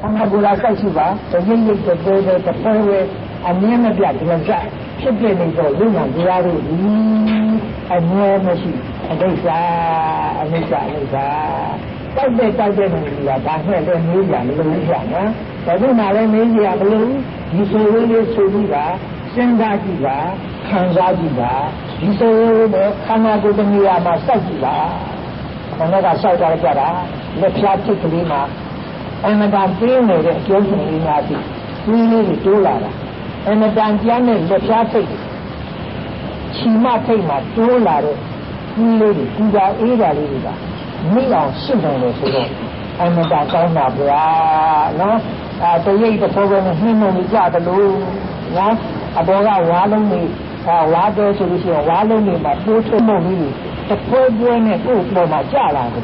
Karena gula saya juga, jadi itu terpilih anehnya dia dengan saya. Sebelum itu lumayan dia ini aneh masih ada. Tapi dia bahkan dia media belum ya. Tapi malah media belum disuruh juga, sengaja juga, kanza juga, disuruh karena tu dunia masa juga. Karena rasa cara lepaskan kelima. Anadan ini le jodoh ini nanti, ini dolar. Anadan jangan lepaskan, cuma cuma dolar, ini juga era ini. Ni orang simpan le semua. Anadan kau nak berapa, no? Tapi itu program ini mungkin ada dulu, no? Ada orang ni, walau solusi walau ni macam tu mungkin. Terpuji ni tu macam jalan.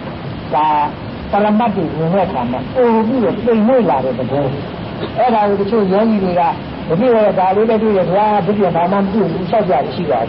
Kalau mati ni sama, dia boleh lari betul. Ada itu yang ini lah. Jadi kalau dia dia memang tu saja siapa.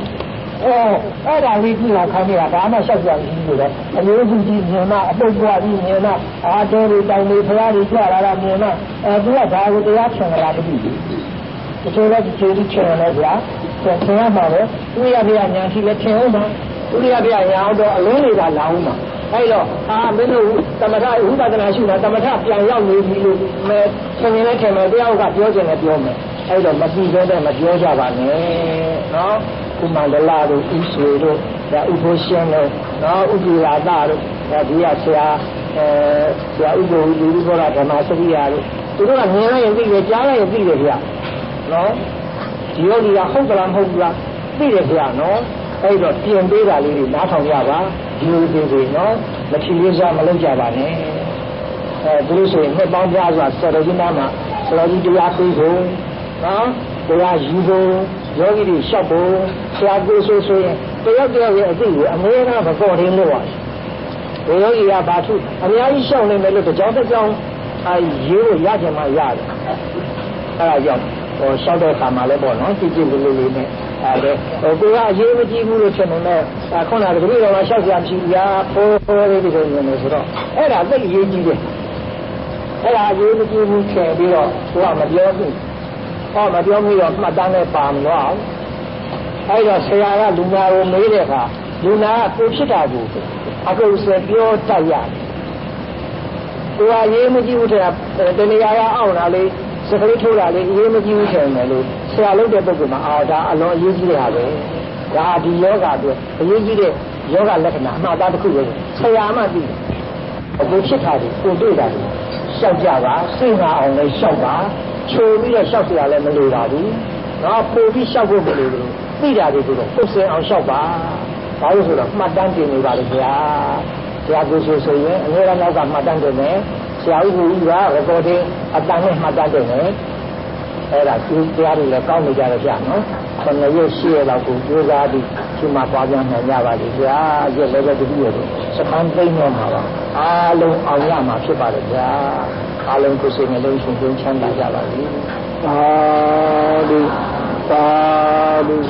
Ada itu lah kami ada mana saja ini lah. Kalau tu ni mana apa buat ni mana ada ni pelari jual ada ni mana. Dua baru dia cakap ada ni. Itu lah jadi cakap dia. Cakap mana? Dia yang sila cakap mana? Dia yang ada lori dah lalu mana. အဲ့တော့မင်းတို့သမထဥပဒနာရှုတာသမထပြန်ရောက်နေပြီလို့ဆင်ရင်လည်းထင်မယ်တယောက်ကပြောချင်တယ်ပြောမယ်အဲ့တော့မပြီးသေးတဲ့မပြောကြပါနဲ့နော်ကုမလလာတို့ဥဆွေတို့ဒါဥဖိုးရှင်းတို့နော်ဥပိလာတာတို့ဒါဒီကဆရာဆရာဥပ္ပဝိလူဘောရဓမ္မစရိယာတို့သူတို့ကမြင်လိုက်ရင်သိတယ်ကြားလိုက်ရင်သိတယ်ဗျာနော်ဒီယောဂီကဟုတ်ကလားမဟုတ်ဘူးလားသိတယ်ဗျာနော်အဲ့တော့ပြင်ပေးတာလေးတွေနားထောင်ကြပါဒီလိုတွေနော်မထီလေးစားမလုပ်ကြပါနဲ့သူတို့ဆိုရင်နှစ်ပေါင်းများစွာဆရာတော်ကြီးနာမှာဆရာကြီးတရားသိဖို့နော်တရားယူဖို့ယောဂီတွေလျှောက်ဖို့ဆရာကိုဆိုရင်တယောက်ရဲ့အသိကိုအများအားမပေါ်သေးလို့ပါဒီယောဂီကဘာသူအများကြီးလျှောက်နေမယ်လို့ကြောင်းတစ်ကြောင်းရေးလို့ရကြမှာရတယ်အဲ့ဒါကြောင့်လျှောက်တဲ့ခါမှာလည်းပေါ့နော်ကြည့်လေးနဲ့အဲ့ကိုကအရေးမကြီးဘူးလို့ထင်နေမဲ့ခုနကတပည့်တော်ကလျှောက်ကြမရှိဘူးညာပေါ်လေးတွေနေနေဆိုတော့အဲ့ဒါသိအရေးကြီးတယ်အဲ့ဒါအရေးမကြီးဘူးထင်ပြီးတော့ကိုကမပြောဘူးမပြောမိတော့မှတ်တမ်းနဲ့ပါမလို့အဲ့တော့ဆရာကလူနာကိုမေးတဲ့အခါလူနာကကိုဖြစ်တာကိုအခုဆက်ပြောတတ်ရတယ်ကိုကအရေးမကြီးဘူးထင်တာတဏှာရအောင်လားလေစကလေးထိုးတာလေအရေးမကြီးဘူးထင်တယ်လို့ဆရာလုပ်တဲ့ပုဂ္ဂိုလ်မှာဒါအလွန်အရေးကြီးတဲ့ဟာပဲဒါဒီယောဂအတွက်အရေးကြီးတဲ့ယောဂလက္ခဏာအမှားသားတစ်ခုပဲဆရာမှသိတယ်အခုဖြစ်တာကိုတွေ့တာရှောက်ကြပါစိတ်ငါအောင်လည်းရှောက်ပါချိုပြီးတော့ရှောက်เสียလည်းမလိုပါဘူးနော်ပို့ပြီးရှောက်ဖို့မလိုဘူးသိတာတွေကိုတော့ပုတ်စင်အောင်ရှောက်ပါဘာလို့ဆိုတော့မှတ်တမ်းတင်နေပါလေခင်ဗျာဆရာကိုဆိုရင်အများအားနောက်ကမှတ်တမ်းတင်တယ်ဆရာဦးကြီးက recording အတန်နဲ့မှတ်တမ်းတင်တယ်အဲ့ဒါသူတရားတွေလည်းကောင်းနေကြတယ်ဗျာနော်ခဏရွှေ့ရှေ့လောက်ကိုကြိုးစားပြီးဒီမှာပွားပြန်နိုင်ကြပါလိမ့်ဗျာရက်လည်းပဲတတိယတော့စပန်းသိမ့်တော့မှာပါအားလုံးအောင်ရမှာဖြစ်ပါတယ်ဗျာအားလုံးကိုယ်စိတ်နှလုံးရှင်သွင်းချမ်းသာကြပါလိမ့်သာဓုသာဓု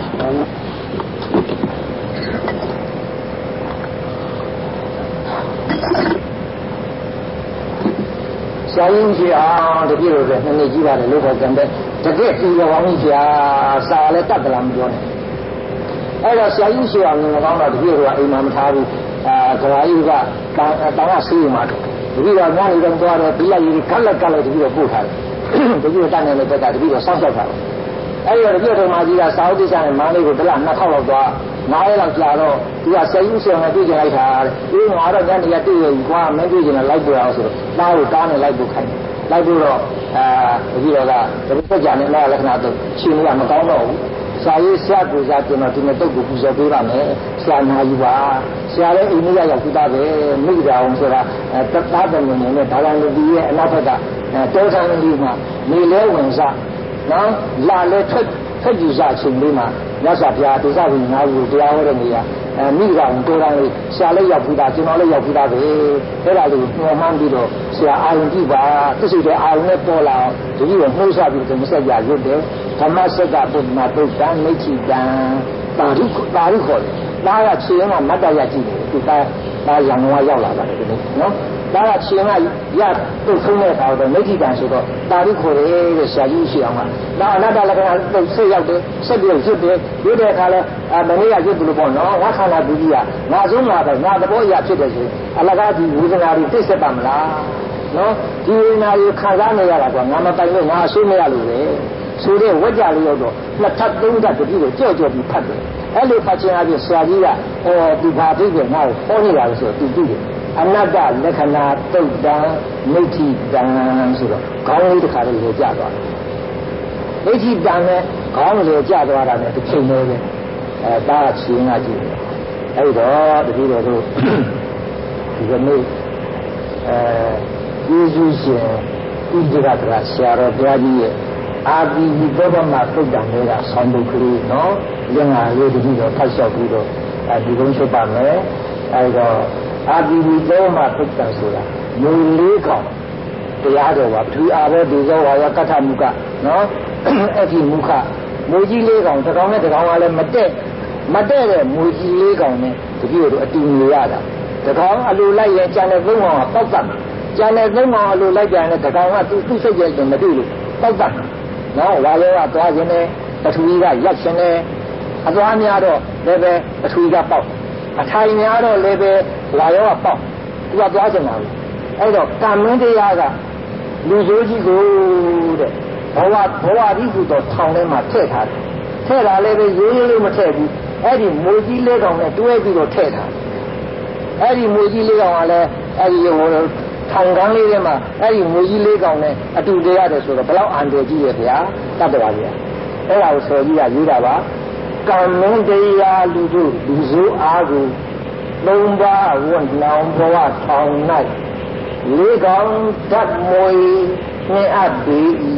ဆရာကြီးကြီးအောင်တပြည့်လို့ပဲနှစ်နှစ်ကြီးပါတယ်လို့ခေါ်ကြတယ်တကယ်ပြီးရောင်းကြီးဆရာစာလည်းတတ်တယ်လားမပြောနဲ့အဲ့တော့ဆရာကြီးကြီးအောင်ငကောင်းတော့တပြည့်တော့အိမ်မှာမထားဘူးကဘာကြီးကတောင်းရဆေးမှာတပြည့်တော့ညနေတော့သွားတယ်ပြီးလိုက်ကြီးကလက်ကလက်တပြည့်တော့ပို့ထားတယ်တပြည့်တန်းနေတဲ့တက်ကတပြည့်တော့စောင့်ရှောက်ထားတယ်အဲ့တော့တပြည့်တော်မကြီးကစာအုပ်ကိစ္စနဲ့မန်းလေးကိုတစ်လ2000လောက်သွား9ရက်လောက်ကြာတော့သူကဆယ်ယူဆောင်နဲ့တွေ့ကြလိုက်တာအေးငါတော့ညနေကတွေ့ရကွာမင်းတွေ့ကြတယ်လိုက်ပြအောင်ဆိုတော့သားကိုတားနဲ့လိုက်ပို့ခိုင်းလိုက်ပို့တော့တပည့်တော်ကတပည့်သက်ကြနဲ့လာလက္ခဏာတော့ရှင်ကမကောင်းတော့ဘူးဆရာကြီးဆက်ကိုစားကျွန်တော်ဒီနေ့တုတ်ကိုပူဇော်ပေးပါမယ်ဆရာနာယူပါဆရာလည်းအိမ်မရောက်ပြီးသားပဲမိကြအောင်ဆိုတာသားတယ်နေနဲ့ဒါလည်းဒီရဲ့အနောက်ဘက်ကတောဆန်းလေးမှာနေလဲဝင်စားနော်လာလဲထွက်ကြည့်စားချိန်လေးမှာမြတ်စွာဘုရားဒေသဝင်ငါးခုတရားဟောတဲ့နေရာမိဂံတိုးတန်းလေးဆရာလည်းရောက်ပြီးသားကျွန်တော်လည်းရောက်ပြီးသားပဲအဲ့ဒါလေးညှော်မှန်းပြီးတော့ဆရာအာရုံကြည့်ပါသိစိတ်တဲ့အာရုံနဲ့ပေါ်လာအောင်ဒီလိုနှိုးဆပြီးတော့မဆက်ကြရွတ်တယ်ဓမ္မစက္ကပုဒ္ဓနာပုဒ္ဒံမိဋ္ဌိတံတာရုခေါ်တယ်ဒါကခြေရင်းကမတ်တရကြည့်တယ်သူကဒါရန်ကုန်ကရောက်လာပါတယ်ဒီနော်ဒါကချင်းကရတုတ်ဆုံးတဲ့အခါတော့မိဋ္ဌိတံဆိုတော့တာရိခေါ်တယ်တဲ့ဆရာကြီးရှိအောင်ကဒါအနတ္တလက္ခဏာတုတ်ဆက်ရောက်တယ်ဆက်ပြီးရွတ်တယ်ရွတ်တဲ့အခါလဲမနေ့ကရွတ်တယ်လို့ပေါ့နော်ငါခန္ဓာဒုတိယငါဆုံးလာပဲငါသဘောအရာဖြစ်တယ်ဆိုအလကားဒီဝေဒနာတွေသိဆက်ပါမလားနော်ဒီဝေဒနာတွေခံစားနေရတာကငါမပိုင်လို့ငါအဆိုးမရလို့ပဲဆိုတဲ့ဝကြလေးရောက်တော့နှစ်ထပ်သုံးထပ်တတိကိုကြော့ကြော့ပြီးဖတ်တယ်အဲ့လိုဖတ်ခြင်းအပြင်ဆရာကြီးကဒီဘာသိတယ်ငါ့ကိုဟောနေတာလို့ဆိုတော့သူသိတယ်အနတ္တလက္ခဏာတုတ်တံမိဋ္ဌိတံဆိုတော့ခေါင်းလေးတစ်ခါလေးလေကျသွားတယ်မိဋ္ဌိတံနဲ့ခေါင်းလေကျသွားတာနဲ့တစ်ချိန်လေးပဲဒါကချင်းကကြည့်တယ်အဲ့တော့တတိတော်တို့ဒီကနေ့ယေရှုရှင်ဥဒရတရာဆရာတော်ဘုရားကြီးရဲ့အာဒီဝိသောဗမသုတ်တံလေးကဆောင်းပုတ်ကလေးနော်လင်္ကာလေးတတိတော်ဖတ်လျှောက်ပြီးတော့ဒီကုန်းချုပ်ပါမယ်အဲ့တော့အာဒီဝိသောဗမသုတ်တံဆိုတာမျိုးလေးကောင်တရားတော်ကပထဝီအာဘောဒေဇောဝါယကဋ္ဌမုကနော်အဲ့ဒီမုခမျိုးကြီးလေးကောင်တစ်ကောင်နဲ့တစ်ကောင်ကလည်းမတဲ့တဲ့မျိုးကြီးလေးကောင်နဲ့တတိတော်အတူနေရတာတစ်ကောင်အလိုလိုက်ရင်ကျန်တဲ့သုံးကောင်ကပောက်တတ်ကျန်တဲ့သုံးကောင်အလိုလိုက်ပြန်တဲ့တစ်ကောင်ကသူ့စိတ်ရဲ့မတွေ့လို့ပောက်တတ်နော်ဝါရောကသွားခြင်းနဲ့ပထဝီကရက်ခြင်းနဲ့အသွားများတော့လည်းပဲပထဝီကပေါက်အထိုင်များတော့လည်းပဲဝါရောကပေါက်သူကသွားခြင်းပါဘူးအဲ့တော့ကံမင်းတရားကလူဆိုးကြီးကိုတဲ့ဘဝဒီဟုတော့ထောင်ထဲမှာထည့်ထားတယ်ထည့်တာလည်းပဲရိုးရိုးလေးမထည့်ဘူးအဲ့ဒီမွေကြီးလေးကောင်နဲ့တွဲပြီးတော့ထည့်ထားအဲ့ဒီမွေကြီးလေးကောင်ကလည်းအဲ့ဒီထောင်ကန်းလေးထဲမှာအဲ့ဒီမွေကြီးလေးကောင်နဲ့အတူတည်းရတယ်ဆိုတော့ဘယ်လောက်အန္တရာယ်ကြီးရဲ့ဗျာတတ်တော်ပါဗျာအဲ့ဒါကိုဆိုကြီးကရေးတာပါကံမင်းတရားလူတို့လူဆိုးအားကိုသုံးပါးဝတ်လောင်ဘဝထောင်၌လေးကောင်ဓာတ်မွေနှင်းအပ်ပြီ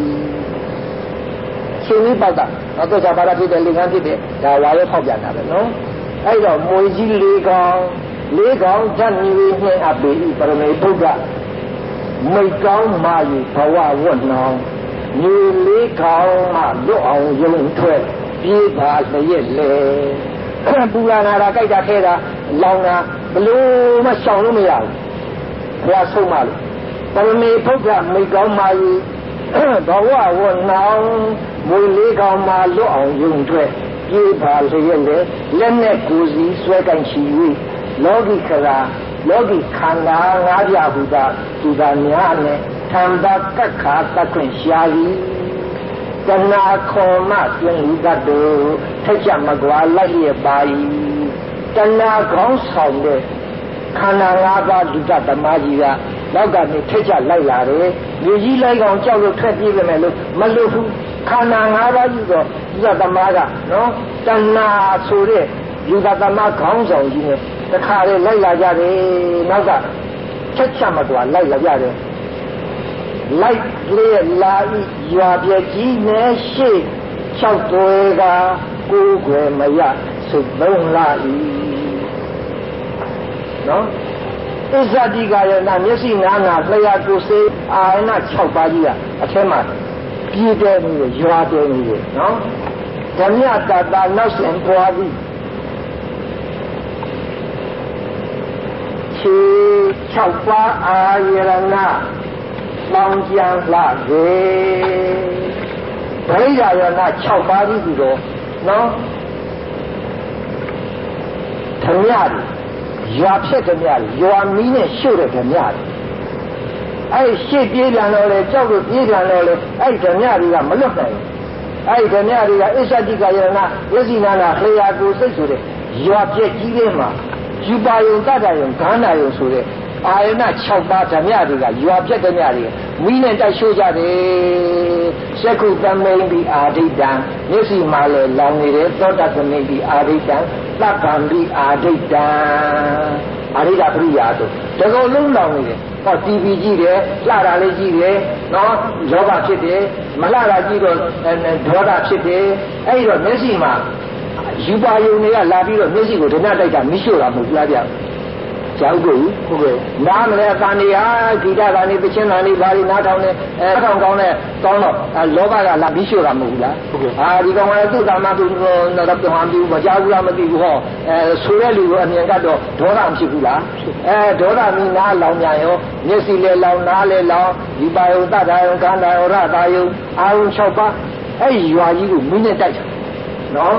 ရှင်လေးပတ်တာတော့ကြာပါတာဖြစ်တယ်လေကန်းဖြစ်တယ်ဒါဝါရဲဖောက်ပြန်တာပဲနော်အဲ့တော့မွေကြီးလေးကောင်ဓာတ်မွေနှင်းအပ်ပြီပရမေပုဂ္ဂမိတ်ကောင်းမာယူဘဝဝတ်နောင်မြေလေးကောင်းမှလွတ်အောင်ယုံထွက်ပြေးပါလျက်လေပူလာနာတာကြိုက်တာထဲတာလောင်တာဘလို့မှရှောင်လို့မရဘူးဘုရားဆုံးမလို့ပရမေဖုဒ္ဓမိတ်ကောင်းမာယူဘဝဝတ်နောင်မြေလေးကောင်းမှလွတ်အောင်ယုံထွက်ပြေးပါလျက်လေလက်နဲ့ကိုယ်စီဆွဲကင်ချီ၍လောကီခရာလောကီခန္ဓာငါးပြားဘုရားသူသာများနဲ့သံသာကက္ခာတခွင့်ရှားသည်တဏှာခေါ်မှတွင်လူတတ်တို့ထက်ကြမကွာလိုက်ရပါ၏တဏှာခေါင်းဆောင်တဲ့ခန္ဓာငါးပါးလူတတ်သမားကြီးကနောက်ကနေထက်ကြလိုက်လာတယ်လူကြီးလိုက်ကောင်ကြောက်လို့ထွက်ပြေးပြန်မယ်လို့မလွတ်ဘူးခန္ဓာငါးပါးကြီးတော့လူတတ်သမားကနော်တဏှာဆိုတဲ့လူတတ်သမားခေါင်းဆောင်ကြီးနဲ့တခါလေလိုက်လာကြတယ်နောက်ကချက်ချမကွာလိုက်လာကြတယ်လိုက်လေလာဤရွာပြကြီးနဲ့ရှေ့၆သွဲကကိုယ်ွယ်မရစုသုံးလာဤနော်ဣဇတိကယနာမျက်စိနာနာလျှာကိုယ်စေအာရဏ6ပါးကြီးကအထဲမှာပြည့်တဲ့နေရွာတဲ့နေနော်ဓမ္မတတာနောက်ဆင်ပွားပြီးခြေ6ပါးအာရဏလောင်ကြံလာစေဗိဓာယနာ6ပါးကြီးပြီးတော့နော်ဓမြတွေရွာဖြက်ဓမြတွေရွာမီးနဲ့ရှို့တဲ့ဓမြတွေအဲ့ရှေ့ပြေးပြန်တော့လေကြောက်လို့ပြေးပြန်တော့လေအဲ့ဓမြတွေကမလွတ်နိုင်ဘူးအဲ့ဓမြတွေကအစ္ဆတိကယနာဝစီနာနာလျှာကိုစိတ်ဆိုတဲ့ရွာပြက်ကြီးထဲမှာယူပါယုံတတ္တယုံဂန္ဓာယုံဆိုတဲ့အာရဏ6ပါးဓမြတွေကရွာပြက်ဓမြတွေမီးနဲ့တိုက်ရှို့ကြတယ်ရှက္ခုသမိန်ပြီးအာဒိတံမျက်စိမှာလည်းလောင်နေတယ်သောတသမိန်ပြီးအာဒိတံသဗ္ဗံပြီးအာဒိတံအာဒိတပရိယာတို့တကောလုံးလောင်နေတယ်ဟော TV ကြည့်တယ်လှတာလေးကြည့်တယ်နော်ယောဂဖြစ်တယ်မလှတာကြည့်တော့ဒေါသဖြစ်တယ်အဲ့တော့မျက်စိမှာယူပါယုံတွေကလာပြီးတော့မျက်စိကိုဓမြတိုက်တာမရှိတော့တာမဟုတ်လားဗျကြောက်ကိုဟုတ်ကဲ့နားမလဲအတန်နေဟာဂီတကနေပချင်းကနေဘာတွေနားထောင်နေထောင်ကောင်းတဲ့ကောင်းတော့လောဘကလာပြီးရှို့တာမဟုတ်ဘူးလားဟုတ်ကဲ့ဒီကောင်ကသူ့သာမသူတော့ပြောင်းပြီးမကြောက်ဘူးလားမသိဘူးဟောဆိုတဲ့လူကအမြင်ကတော့ဒေါသမဖြစ်ဘူးလားဒေါသမီးနားလောင်ပြန်ရောမျက်စိလဲလောင်နားလဲလောင်ဒီပါယုတ္တဒါယုခန္ဓာယုရတာယုအာယု6ပါးအဲ့ရွာကြီးကိုမင်းနဲ့တိုက်တယ်နော်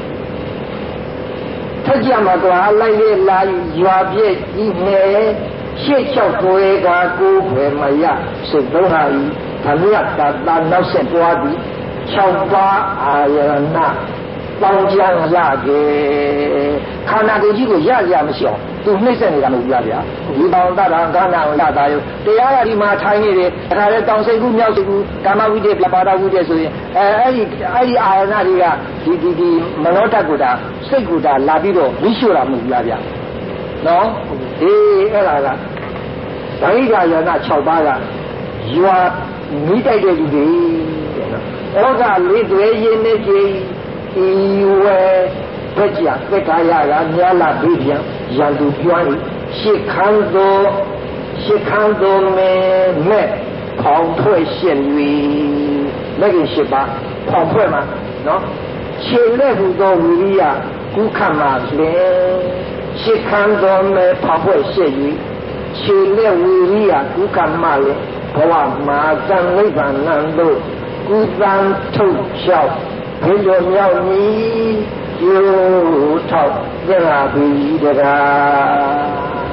ထက်ကြမှာတော့လိုက်လေလာရွာပြည့်ကြီးနဲ့ရှေ့လျှောက်ကိုယ်ကကိုယ်ပဲမရစိတ်သုံးဟာဤဓမ္မယတာနောက်ဆက်ပွားပြီး6ပါးအာယနာပေါင်းကြမ်းလာခဲ့ခန္ဓာကိုယ်ကြီးကိုရရမရှိအောင်သူနှိမ့်ဆက်နေတာမဟုတ်ဘူးလားဗျာဒီပေါင်းတတာခန္ဓာကိုရတာရုပ်တရားရဒီမှာထိုင်နေတယ်ဒါကြတဲ့တောင်စိတ်ကူးမြောက်စိတ်ကူးကာမဝိတ္တပြပါဒဝိတ္တဆိုရင်အဲ့ဒီအာယနာတွေကဒီမနောတကုတာစိတ်ကူတာလာပြီးတော့မိရှို့တာမဟုတ်ဘူးလားဗျာနော်အဲ့ဒါကဒိဋ္ဌာယနာ6ပါးကရွာမိတိုက်တဲ့လူတွေဩဃလေးတွေရင်းနေကြည်ဤဝဲဘက်ကြသက္ကာယကများလာပြီးပြန်ရန်သူပြောရင်ရှစ်ခန်းတော်မဲ့ဖောင်ထွက်ရှင်း၍လက်ကြီးရှစ်ပါဖောင်ထွက်မှာနော်ခြေလက်ဟူသောဝိရိယကုခမှာလေရှစ်ခန်းတော်မဲ့ဖောင်ထွက်ရှင်း၍ခြေလက်ဝိရိယကုခမှာလေဘဝမှာသံနိဗ္ဗာန်တို့ကုသံထုတ်လျှောက်ဘုရားမြောက်ဤကျိုးထောက်ပြလာပြီတကား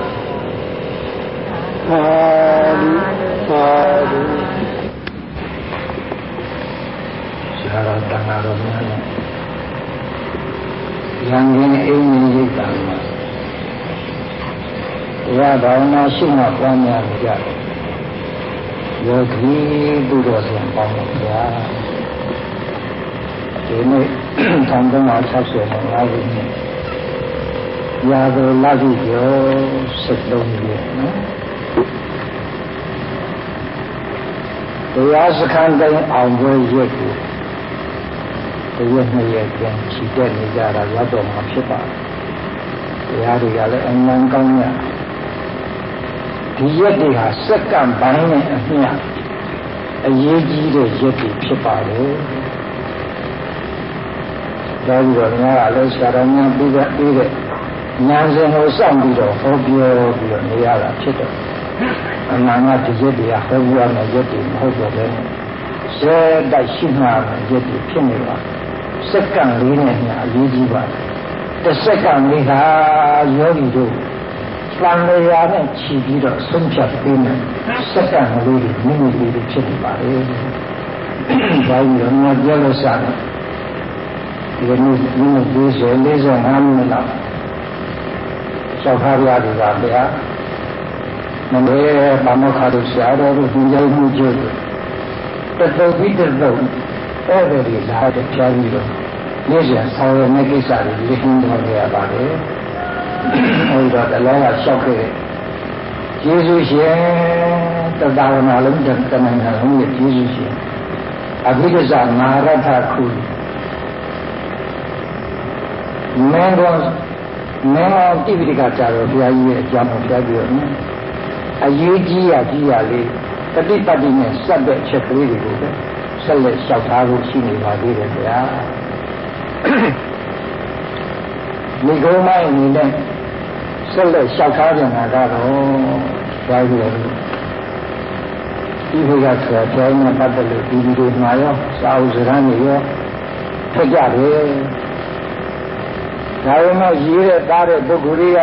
ဟာဒီဟာဒီဆရာတော်တန်ဃာတော်များနဲ့ရန်ရင်အင်းကြီးရိတ်တာမှာတရားဘာဝနာရှိမှပွားများကြတယ်ယောဂီပုဂ္ဂိုလ်ဆိုပေါင်းလို့ဗျာဒီနေ့1365ခုနှစ်ရာဇလရှိကျော်73ရက်နော်တရားစခန်းတိုင်းအောင်ပွဲရက်ကိုတရက်2ရက်ပြန်ချီတက်နေကြတာရတော့မှာဖြစ်ပါတယ်တရားတွေကလည်းအမှန်ကောင်းရဒီရက်တွေဟာစက္ကန့်ပိုင်းနဲ့အမျှအရေးကြီးတဲ့ရက်တွေဖြစ်ပါတယ်ဒါပြီးတော့ငါကလည်းဆရာတော်များပြီးတဲ့ဉာဏ်စဉ်ကိုစောင့်ပြီးတော့ဟောပြောပြီးတော့နေရတာဖြစ်တယ်အမှန်ကဒီရက်တွေကဟောပြောတဲ့ရက်တွေမဟုတ်တော့ဘဲဇေတိုက်ရှိမှတဲ့ရက်တွေဖြစ်နေပါစက္ကန့်လေးနဲ့အရေးကြီးပါတယ်တစ်စက္ကန့်လေးကယောဂီတို့သံဃာနဲ့ချီပြီးတော့ဆုံးဖြတ်ပေးမယ်စက္ကန့်လေးတွေမိမိလေးတွေဖြစ်နေပါလေဒါပြီးတော့ငါပြောလို့စတယ်ဒီနေ့မိမိ45မိနစ်လောက်ဆောက်ထားရတယ်ဗျာမမေဘာမခါတို့ဆရာတော်တို့ညှိမှုကျိုးတတုပ်ပြီးတတုပ်အဲ့ဒါတွေလာတဲ့ဖြားပြီးတော့နေ့စဉ်ဆောင်ရမယ့်ကိစ္စတွေလင်းတော်ရပါတယ်အဲ့တော့တလောကလျှောက်ခဲ့ကျေးဇူးရှင်တသာဝနာလုံးတမန်တော်ရဲ့ကျေးဇူးရှင်အဘိဓဇာမဟာရထခုမင်းတော်တိပိဋကကြာတော်ဘုရားကြီးရဲ့အကြောင်းကိုပြောပြီးတော့အရေးကြီးရလေးတတိပတ္တိနဲ့စက်တဲ့ချက်ကလေးတွေကိုပဲဆက်လက်လျှောက်ထားဖို့ရှိနေပါသေးတယ်ဗျာဒီကုန်းမိုင်းအနေနဲ့ဆက်လက်လျှောက်ထားကြတာကတော့ပြောပြီးတော့ဒီဘုရားဆရာကျောင်းနဲ့ပတ်သက်လို့ဒီလိုမှာရောစာအုပ်စကားတွေရောထက်ကြတယ်ဒါပေမဲ့ရေးတဲ့သားတဲ့ပုဂ္ဂိုလ်တွေက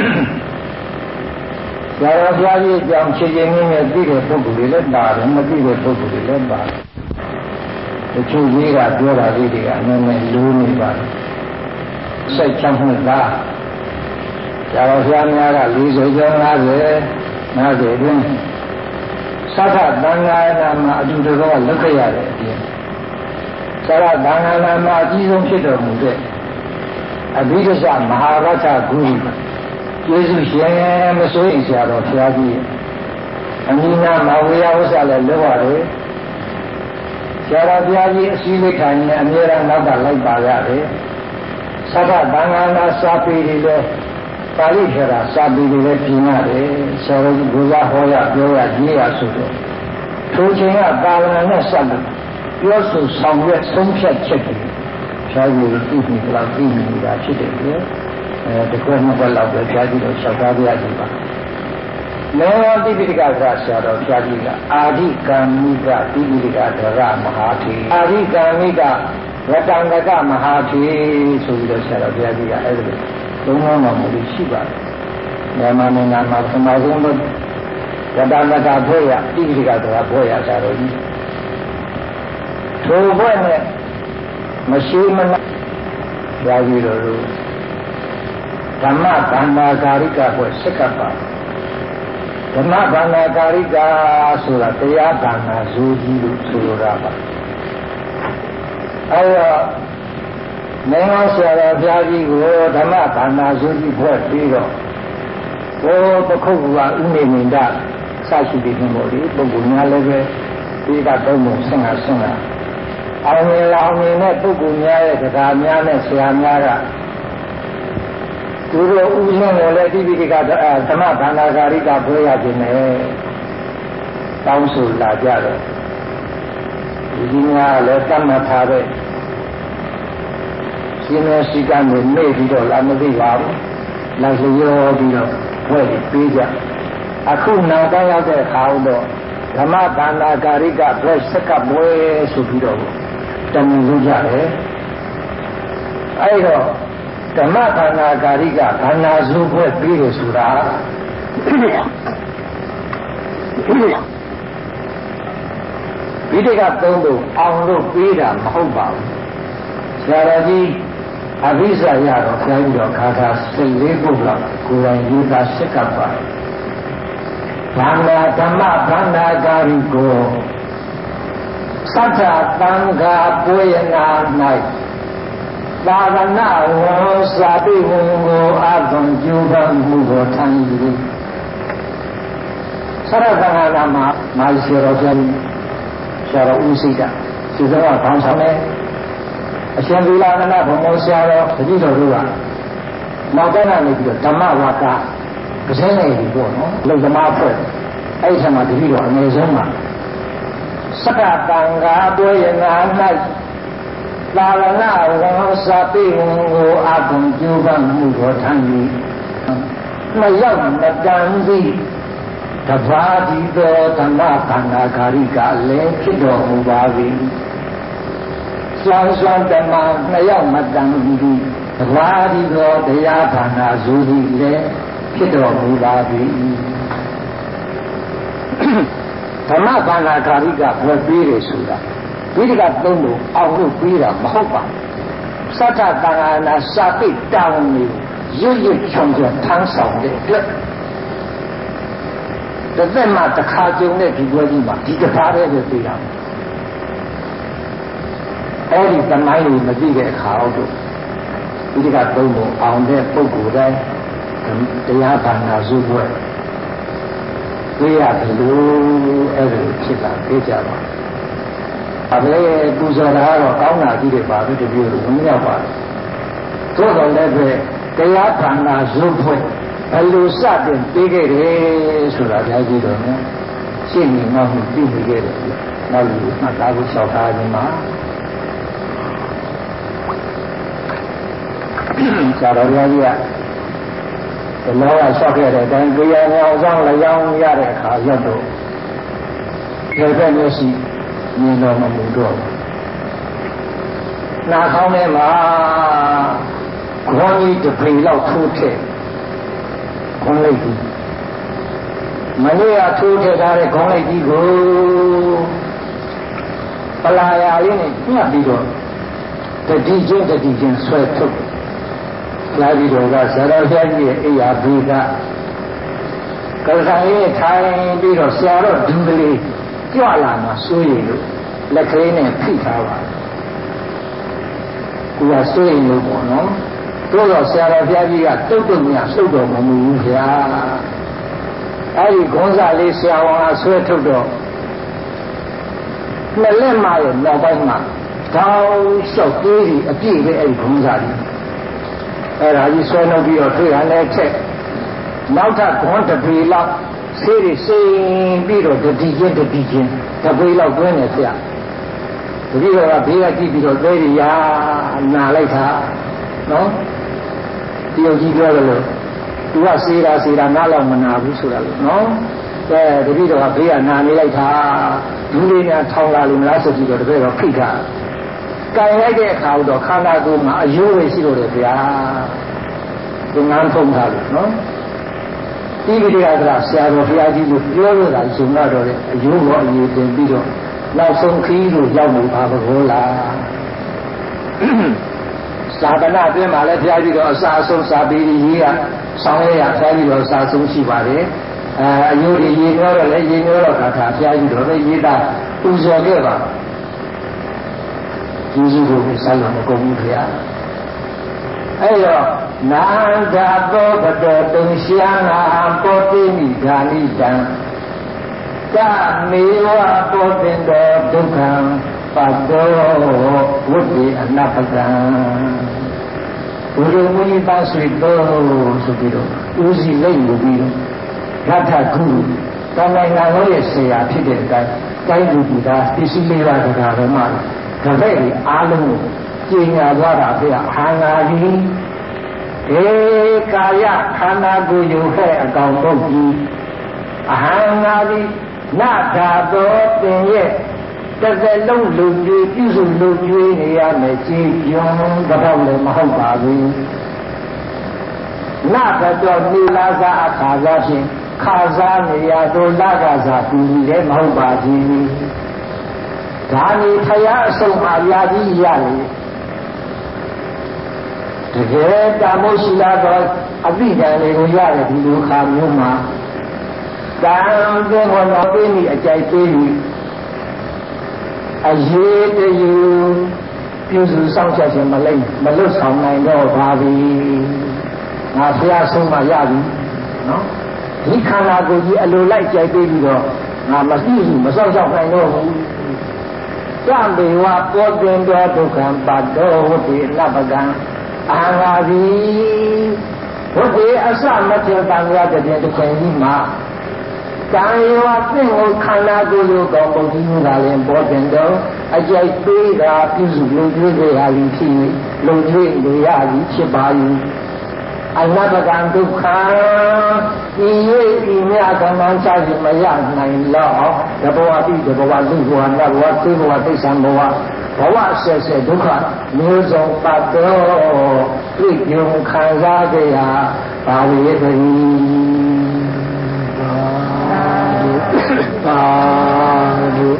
ဆရာတော်ဘုရားကြီးအကြောင်းချင်းချင်းနဲ့သိတဲ့ပုဂ္ဂိုလ်တွေလည်းပါတယ်မသိတဲ့ပုဂ္ဂိုလ်တွေလည်းပါတယ်တချို့ကြီးကပြောတာလေးတွေကနည်းနည်းလိုးနေပါတယ်စိတ်ချမ်းသာတာဆရာတော်ဘုရားများက40ကျော်50အတွင်းသတ္တသံဃာနာမှာအတူတူတော့လက်ခရတဲ့အပြင်သတ္တသံဃာနာမှာအကြီးဆုံးဖြစ်တော်မူတဲ့အဘိဓဇမဟာရထဂုရုကျေးဇူးရှင်မစိုးရင်ဆရာတော်ဘုရားကြီးအမိနာမဝေယဝဆလည်းလွတ်ရတယ်ဆရာတော်ဘုရားကြီးအစည်းအဝေးထိုင်နေအမြဲတမ်းနောက်ကလိုက်ပါရတယ်သတ္တသံဃာနာစာပေတွေလည်းပါဠိထဲကစာပေတွေလည်းပြင်ရတယ်ဆရာတော်ကြီးဘုရားဟောရပြောရရေးရဆိုတော့ထိုချိန်ကကာလနဲ့ဆက်လို့ပြောဆိုဆောင်ရွက်ဆုံးဖြတ်ချက်တွေဖြားကြီးသိပြီလောက်သိနေတာဖြစ်တယ်လေတကွနှစ်ကွက်လောက်ပဲဖြားကြီးတော့လျှောက်ထားပြရစီပါမေဝတိပိဋကကဆရာတော်ဖြားကြီးကအာဓိကံမိကပိဋကဒရမဟာထေအာဓိကံမိကဝတ္တန္တကမဟာထေဆိုပြီးတော့ဆရာတော်ဖြားကြီးကအဲ့ဒါသုံးလုံးတော်မူပြီးရှိပါတယ်မြန်မာနိုင်ငံမှာပထမဆုံးတော့ဝတ္တန္တကဘွဲ့ရပိဋကဒရဘွဲ့ရဆရာတော်ကြီးထိုဘွဲ့နဲ့မရှိမနှဖြားကြီးတော်တို့ဓမ္မဗန္နာကာရိကဘွဲ့စက္ကပ္ပဓမ္မဗန္နာကာရိကဆိုတာတရားဗန္နာဇိုးကြီးလို့ဆိုလိုတာပါအဲတော့မင်းတော်ဆရာတော်ဘုရားကြီးကိုဓမ္မဗန္နာဇိုးကြီးဖွဲ့ပြီးတော့ဘိုးပခုတ်ကဥနေမင်ဒစရှိတဲ့ခင်ဗျာဒီပုဂ္ဂိုလ်များလည်းပဲဒီကသုံးပုံဆင်တာအောင်မြင်လာအောင်မြင်တဲ့ပုဂ္ဂိုလ်များရဲ့တရားများနဲ့ဆရာများကသူတို့ဥစဉ်ကိုလည်းတိပိဋကဓမ္မဗန္နာကာရိကဖွဲ့ရခြင်းနဲ့တောင်းဆိုလာကြတော့ဒီများလည်းတတ်မှတ်ထားတဲ့ရှင်မေရှိကနေမေ့ပြီးတော့လာမသိပါဘူးလာလျောပြီးတော့ဖွဲ့ပြီးကြအခုနောက်တော့ရောက်တဲ့အခါတော့ဓမ္မဗန္နာကာရိကဖွဲ့စက္ကပ်ပွဲဆိုပြီးတော့တမန်လို့ကြတယ်အဲ့တော့ဓမ္မဗန္နာကာရိကဗန္နာစုဖွဲ့ပြီးလို့ဆိုတာဒီတကသုံးလို့အောင်လို့ပြီးတာမဟုတ်ပါဘူးဆရာတော်ကြီးအဘိဇာရတော့ဆရာကြီးတော့ခါခါ14ပုဒ်လောက်ကိုယ်တိုင်ရေးသားစက္ကပ်ပါဗန္နာဓမ္မဗန္နာကာရိကိုသတ္တသံဃာပွေနာ၌သာသနာဝါစာပိဝံကိုအာသွန်ကျူပမှုကိုထမ်းယူသရသံဃာမှာမာရှိတော်ပြန်ဆရာတော်ဦးစိတ်ကဒီစကားခေါင်းဆောင်တယ်အရှင်သီလနာဘုံမောဆရာတော်တတိတော်တို့ကနောက်ပိုင်းကနေပြီးတော့ဓမ္မဝါကပစင်းနေပြီပေါ့နော်လုံသမားဖွဲ့အဲ့ဒီထဲမှာတတိတော်အငယ်ဆုံးမှာစက္ကတံဃာတွဲရနာ၌သာလနာဝါစာပိဝံကိုအာသွန်ကျူပမှုကိုထမ်းယူမရောက်မတန်သည်တပါးဒီသောဓမ္မဗန္နာကာရိကလည်းဖြစ်တော်မူပါ၏စွမ်းစွမ်းဓမ္မနှစ်ယောက်မတန်သည်တပါးဒီသောတရားဗန္နာဇူသည်လည်းဖြစ်တော်မူပါ၏ဓမ္မဗန္နာကာရိကဘယ်ပြီးရဆိုတာဒီတကသုံးလို့အောင်လို့ပြီးတာမဟုတ်ပါဘူးသတ္တတန်ဃာနာစာပိတောင်းနေရွတ်ရွတ်ချွန်ချွန်ထမ်းဆောင်တဲ့အတွက်တစ်သက်မှတစ်ခါကြုံတဲ့ဒီပွဲကြီးမှာဒီတစ်ခါတည်းပဲသိရမယ်အဲ့ဒီတမိုင်းကိုမသိတဲ့အခါတော့ဒီကသုံးဖို့အောင်တဲ့ပုဂ္ဂိုလ်တိုင်းတရားဘာနာစုပွဲသိရတယ်လို့အဲ့ဒါဖြစ်လာသိကြပါအမေပူဇော်တာတော့ကောင်းတာကြီးတွေပါပဲတပြည့်လို့ဝင်ရောက်ပါတယ်သို့တော်လည်းပဲတရားဘာနာစုပွဲဘယ်လိုစတင်ပြီးခဲ့တယ်ဆိုတာကြားကြည့်တော့နော်ရှင်းနေမှပြီးနေခဲ့တယ်နောက်လူမှတ်သားကိုလျှောက်ထားခြင်းမှာဆရာတော်ကြီးကဒီလောကလျှောက်ခဲ့တဲ့အတိုင်းတရားမြောင်ဆောင်လျောင်းရတဲ့အခါရောက်တော့ဒီဘက်မျက်စိမြင်တော်မမူတော့နာခေါင်းထဲမှာခေါင်းကြီးတစ်ပိန်လောက်ထိုးထည့်ခေါင်းလိုက်ကြီးမနေ့ကထိုးထည့်ထားတဲ့ခေါင်းလိုက်ကြီးကိုပလာယာလေးနဲ့ညှပ်ပြီးတော့တတိချင်းဆွဲထုတ်လာပြီးတော့ကဆရာတော်ဘုရားကြီးရဲ့အိယာဘေးကကလဆိုင်ရေးထိုင်ပြီးတော့ဆရာတော်ဒူကလေးကြွလာမှစိုးရိမ်လို့လက်ကလေးနဲ့ဖိထားပါသူကစိုးရိမ်လို့ပေါ့နော်တို့တော့ဆရာတော်ဘုရားကြီးကတုတ်တုတ်များစုပ်တော်မမူဘူးခင်ဗျာအဲဒီခွန်စာလေးဆရာဝန်ကဆွဲထုတ်တော့နှစ်လက်မရဲ့နောက်ပိုင်းမှာတောင်းလျှောက်သေးစီအပြည့်ပဲအဲဒီခွန်စာလေးအဲ့ဒါကြီးဆွဲနှုတ်ပြီးတော့တွေ့ရတဲ့ချက်နောက်ထပ်ခွန်တပီလောက်ဆေးတွေစိမ်ပြီးတော့တတိချင်းတပီလောက်တွင်းနေဆရာတတိတော့ဘေးကကြည့်ပြီးတော့သေးရနာလိုက်တာနော်တယောက်ကြီးပြောတယ်လို့သူကစေတာနားလောက်မနာဘူးဆိုတာလို့နော်ကဲတတိတော့ဘေးကနာနေလိုက်တာလူလေးများထောင်လာလို့မလားဆိုပြီးတော့တပည့်တော့ဖိတ်တာကြိုင်လိုက်တဲ့အခါတော့ခန္ဓာကိုယ်မှာအယိုးပဲရှိလို့တယ်ဗျာဒီငန်းထုံးတာလို့နော်ဒီကိရိယာကဆရာတော်ဘုရားကြီးကိုပြောလို့တာရှင်ကတော့လေအယိုးရောအရေးတင်ပြီးတော့နောက်ဆုံးခီးလို့ရောက်နေပါဘောလားသာသနာ့အတွင်းမှာလည်းဘုရားကြီးတော်အစာအဆုံးစာပေကြီးကဆောင်းရဘုရားကြီးတော်အစာအဆုံးရှိပါတယ်အယိုးတွေရေပြောတော့လေရေပြောတော့ခါဘုရားကြီးတော်လည်းရေးတာပူဇော်ခဲ့ပါကျေးဇူးကိုဆက်လို့မကုန်ဘူးခင်ဗျာအဲ့တော့နန္ဒသောဘတောတုံရှာနာပောတိမိဓာနိတံကမေဝပောတင်တောဒုက္ခံပတ်တောဝိတိအနပကံဘုရားမူကြီးပါဆွေတော်ဆိုပြီးတော့ဦးစီလိမ့်လို့ပြီးတော့ဂတ္ထကုတောင်းနိုင်ငံတော်ရဲ့ဆရာဖြစ်တဲ့အတိုင်းတိုင်းလူပြည်သားပစ္စည်းလေးပါးတရားတော်မှာဒါပဲအားလုံးကိုကျင်ညာသွားတာဖေဟာငါကြီးေကာယခန္ဓာကိုယ်อยู่แค่အကောင်ပုတ်ကြီးအဟံငါသည်နထာတော်တင်ရဲ့တစ်စက်လုံးလူကြီးပြုစုလူကြီးနေရမယ်ကြည်ယုံတော့လည်းမဟုတ်ပါဘူးနဘတော်နေလာစားအခါစားဖြင့်ခါစားနေရတော့လကစားပြီးလည်းမဟုတ်ပါဘူးဒါနေဖယားအဆုံးမှာရာကြီးရလေတကယ်တာမို့ရှိလာတော့အပိဓာန်လေးကိုရတယ်ဒီလိုခါမျိုးမှာတန်တဲ့ဘောတော်ပေးမိအကြိုက်ပေးမိအရေးတယူပြုစုစောင့်ရှောက်ခြင်းမလွတ်ဆောင်နိုင်တော့ပါဘူးငါဖျားဆုံးမှရပြီနော်ဒီခန္ဓာကိုယ်ကြီးအလိုလိုက်ကြိုက်ပေးပြီးတော့ငါမသိဘူးမစောင့်ရှောက်နိုင်တော့ဘူးသံဘေဝပောတင်တော်ဒုက္ခံပတ်တော်ဝတိလပကံအာငါသည်ဘုရားအစမထေတံရတဲ့တစ်ချိန်ကြီးမှာကံရောသင်္ကိုခန္ဓာကိုယ်ရောကောပုံကြီးကလည်းပေါ်တင်တော့အကြိုက်ပေးတာပြုစုလို့ကျွေးကြရလိဖြစ်လုံကျွေးနေရလိဖြစ်ပါ၏အနတကံဒုက္ခဤ၏ဤမြတ်ကံမှချခြင်းမရနိုင်တော့တဘောအပိတဘောလူဘောနတ်ဘောသေဘောသိသံဘောဘဝဆက်ဆက်ဒုက္ခမျိုးစုံပတ်တော့တွေ့ကြုံခံစားကြရပါလေတည်းသာဓု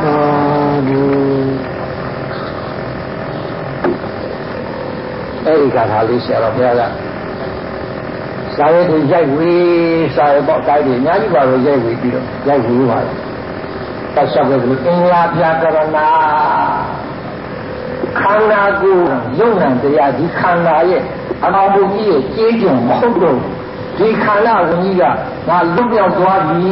အဲ့ဒီကထာလေးဆရာတော်ဘုရားကစာရဲတွေရိုက်ဝေးစာရဲပေါ့တိုင်းတွေအများကြီးပါလို့ရိုက်ဝေးပြီးတော့ရိုက်ဝေးပါတယ်တက်လျှောက်ခဲ့လို့အင်္ဂလာပြကရဏခန္ဓာကိုယ်ယုံနာတရားဒီခန္ဓာရဲ့အကောင်ပုကြီးရဲ့ကြေးကြုံမဟုတ်တော့ဒီခန္ဓာဝင်ကြီးကငါလွတ်မြောက်သွားပြီ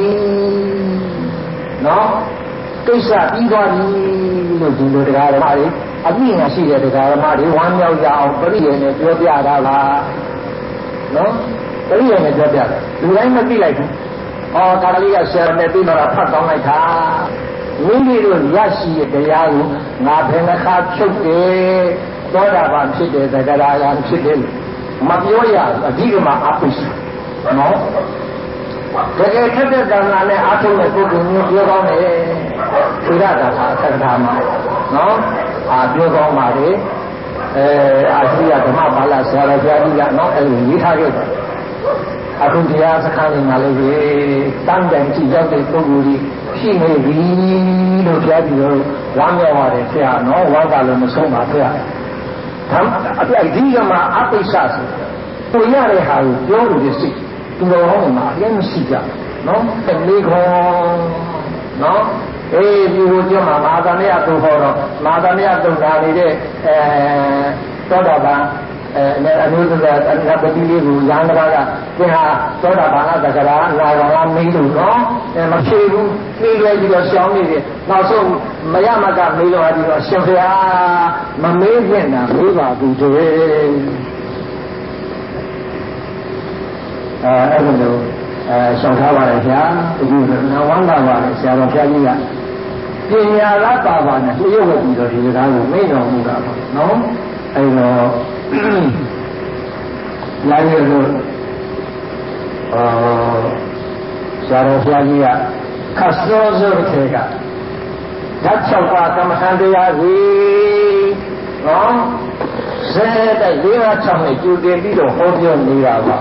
နော်ကိစ္စပြီးသွားပြီလို့ဒီလိုတရားဓမ္မတွေအပြည့်အရှိတဲ့တရားဓမ္မတွေဝမ်းမြောက်ကြအောင်ပရိယေနဲ့ပြောပြတာလားနော်ပရိယေနဲ့ပြောပြတယ်လူတိုင်းမသိလိုက်ဘူးကာလလေးကဆရာနဲ့ပြီးတော့ဖတ်ကောင်းလိုက်တာမိမိတို့ရရှိတဲ့တရားကိုငါဘယ်နှခါချုပ်တယ်သောတာပန်ဖြစ်တယ်သက္ကရာယံဖြစ်တယ်မပြောရအဓိကမှာအပိစနော်တကယ်ထက်တဲ့ကံလာနဲ့အာထုံးတဲ့ပုဂ္ဂိုလ်မျိုးပြောကောင်းတယ်သီရတာသာသက္ကရာမှာနော်ပြောကောင်းပါလေအာရှိယဓမ္မပါဠိဆရာတော်ဘုရားကြီးကနော်အဲ့လိုရေးထားခဲ့တယ်အခုတရားစခန်းလေးမှာလည်းတန်းတန်ကြည့်ရောက်တဲ့ပုဂ္ဂိုလ်ကြီးရှိနေပြီလို့ပြောပြီးတော့ဝမ်းမြောက်ပါတယ်ဆရာနော်ဝမ်းသာလို့မဆုံးပါဗျာဒါအပြည့်ဒီကမှာအပိစ္ဆဆိုကိုရတဲ့ဟာကိုပြောလို့ဒီစိတ်သူတော်ဟောင်းမှာအရင်မရှိကြနော်တလေးခေါ်နော်ဒီလိုကြမှာမာသနိယသူဟောတော့မာသနိယသူဓာနေတဲ့သောတာပန်အနုသဇအနပတိလေးကိုရဟန်းတော်ကသင်ဟာသောတာပန်သက္ကရာနာရောင်မင်းလို့နော်မဖြေဘူးပြေးလွယ်ပြီးတော့ရှောင်းနေတယ်နောက်ဆုံးမရမကမေးလို့ပြီးတော့ရှင်ဖျားမမေးဖြင့်တာမေးပါဘူးတည်းအဲ့လိုရှောင်ထားပါလေဗျာအခုနာဝန္တာပါလေဆရာတော်ဘုရားကြီးကပညာရပါပါနဲ့လျှို့ဝှက်ပြီးတော့ဒီစကားကိုမိန့်တော်မူတာပါနော်အဲ့တော့လာရလို့ဆရာတော်ဘုရားကြီးကခတ်စောစောခေကဓာတ်6ပါးကမ္မထံတရားကြီးနော်ဇေတဲ့4-6နှစ်ကျူတင်ပြီးတော့ဟောပြောနေတာပါ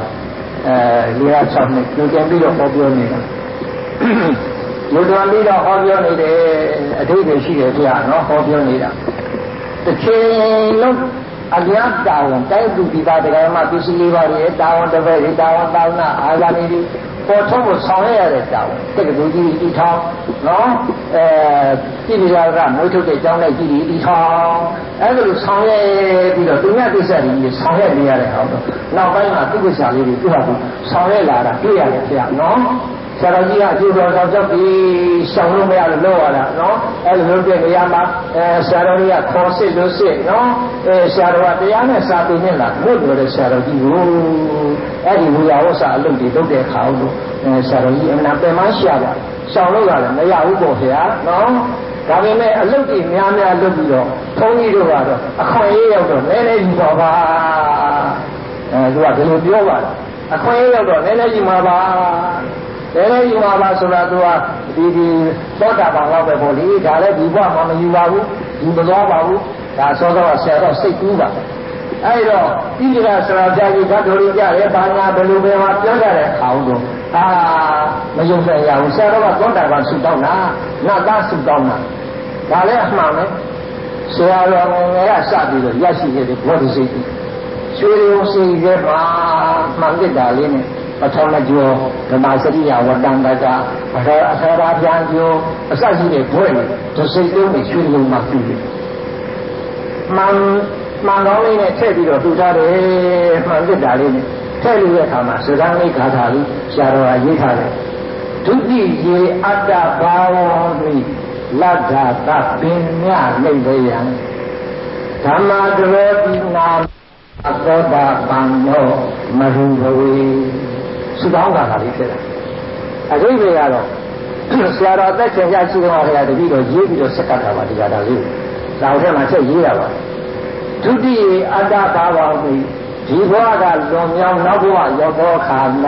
4-6နှစ်ကျူတင်ပြီးတော့ဟောပြောနေတာလူတော်ပြီးတော့ဟောပြောနေတယ်အထိပ္ပယ်ရှိတယ်ဗျာနော်ဟောပြောနေတာတစ်ချိန်လုံးအပြတ်တာဝန်တိုက်သူဒီပါတရားမှာပစ္စည်းလေးပါးရဲ့တာဝန်တစ်ဖက်ဒီတာဝန်တောင်းတာအာဇာနည်ဒီပေါ်ထုံးကိုဆောင်ရတဲ့တာဝန်တက္ကသိုလ်ကြီးတီထောင်နော်ပြည်ပြည်လာကမွေးထုတ်တဲ့ကျောင်းလိုက်ကြီးတီထောင်အဲ့လိုဆောင်ရပြီးတော့သူများကိစ္စတွေဆောင်ရနေရတဲ့ဟောတော့နောက်ပိုင်းမှာသူ့ကိစ္စလေးတွေသူ့ဟာသူဆောင်ရလာတာတွေ့ရတယ်ဗျာနော်ဆရာတော်ကြီးကအကျိုးတော်ဆောင်ကြောက်ပြီးရှောင်လို့မရလို့လောက်ရတာနော်အဲ့လိုလုပ်တဲ့နေရာမှာဆရာတော်ကြီးကခေါ်စစ်လို့စစ်နော်ဆရာတော်ကတရားနဲ့စာပေနဲ့လာလို့ပြောတဲ့ဆရာတော်ကြီးကိုအဲ့ဒီဝိယဝဆာအလုပ်တွေလုပ်တဲ့ခါလို့ဆရာတော်ကြီးအမှန်ပင်မရှာပါရှောင်လို့ရတယ်မရဘူးပေါ့ဗျာနော်ဒါပေမဲ့အလုပ်တွေများများလုပ်ပြီးတော့ဘုန်းကြီးတို့ကတော့အခွင့်အရေးရောက်တော့နည်းနည်းယူပါပါသူကဒီလိုပြောပါတယ်အခွင့်အရေးရောက်တော့နည်းနည်းယူပါပါလည်းယူပါပါဆိုတာသူကဒီသောတာပန်လောက်ပဲပေါ့လေဒါလည်းဒီဘဝမှာမယူပါဘူးဒီမသွားပါဘူးဒါစောစောဆရာတော်စိတ်ကူးပါအဲ့တော့တိတိကျဆရာပြကြီးဓာတ်တော်ကြီးကြရဲဘာညာဘယ်လိုပဲမှာပြောကြတဲ့အောင်တော့မယုံစရာဘူးဆရာတော်ကသောတာပန်ဆုတောင်းတာနတ်သားဆုတောင်းတာဒါလည်းအမှန်ပဲဆရာတော်ငယ်ကစပြီးတော့ရရှိခဲ့တဲ့ဘောဓိစိတ်ရွှေရုံစိတ်ကမှမှန်တဲ့တာလေးနဲ့ပထမကျော်ဓမ္မစရိယဝတ္တန်တကအခရာပြန်ကျော်အစရှိတဲ့ဘွဲ့နဲ့ဒစိတ်လုံးနဲ့ရွှေရုံမှာပြုတယ်မှန်တော်လေးနဲ့ထည့်ပြီးတော့ထူထားတယ်မှန်တဲ့တာလေးနဲ့ထည့်လို့ရတဲ့အခါမှာစကားလေးခါထားပြီးဆရာတော်ကရေးထားတယ်ဒုတိယေအတ္တဘာဝတိလတ္ထသပင်ညလိမ့်လေယံဓမ္မတရောတိနာသောတာပန်နောမရူဘဝေသုတောင်းတာလေးဖြစ်တာအကျိုးတွေကတော့ဆရာတော်သက်ချင်ရရှိတော်ခါတတိတော့ရေးပြီးတော့ဆက်ကပ်တာပါဒီကတာလေးစာအုပ်ထဲမှာချက်ရေးတာပါဒုတိယအတ္တဘာဝတိဒီဘဝကလွန်မြောက်နောက်ဘဝရောက်သောခါ၌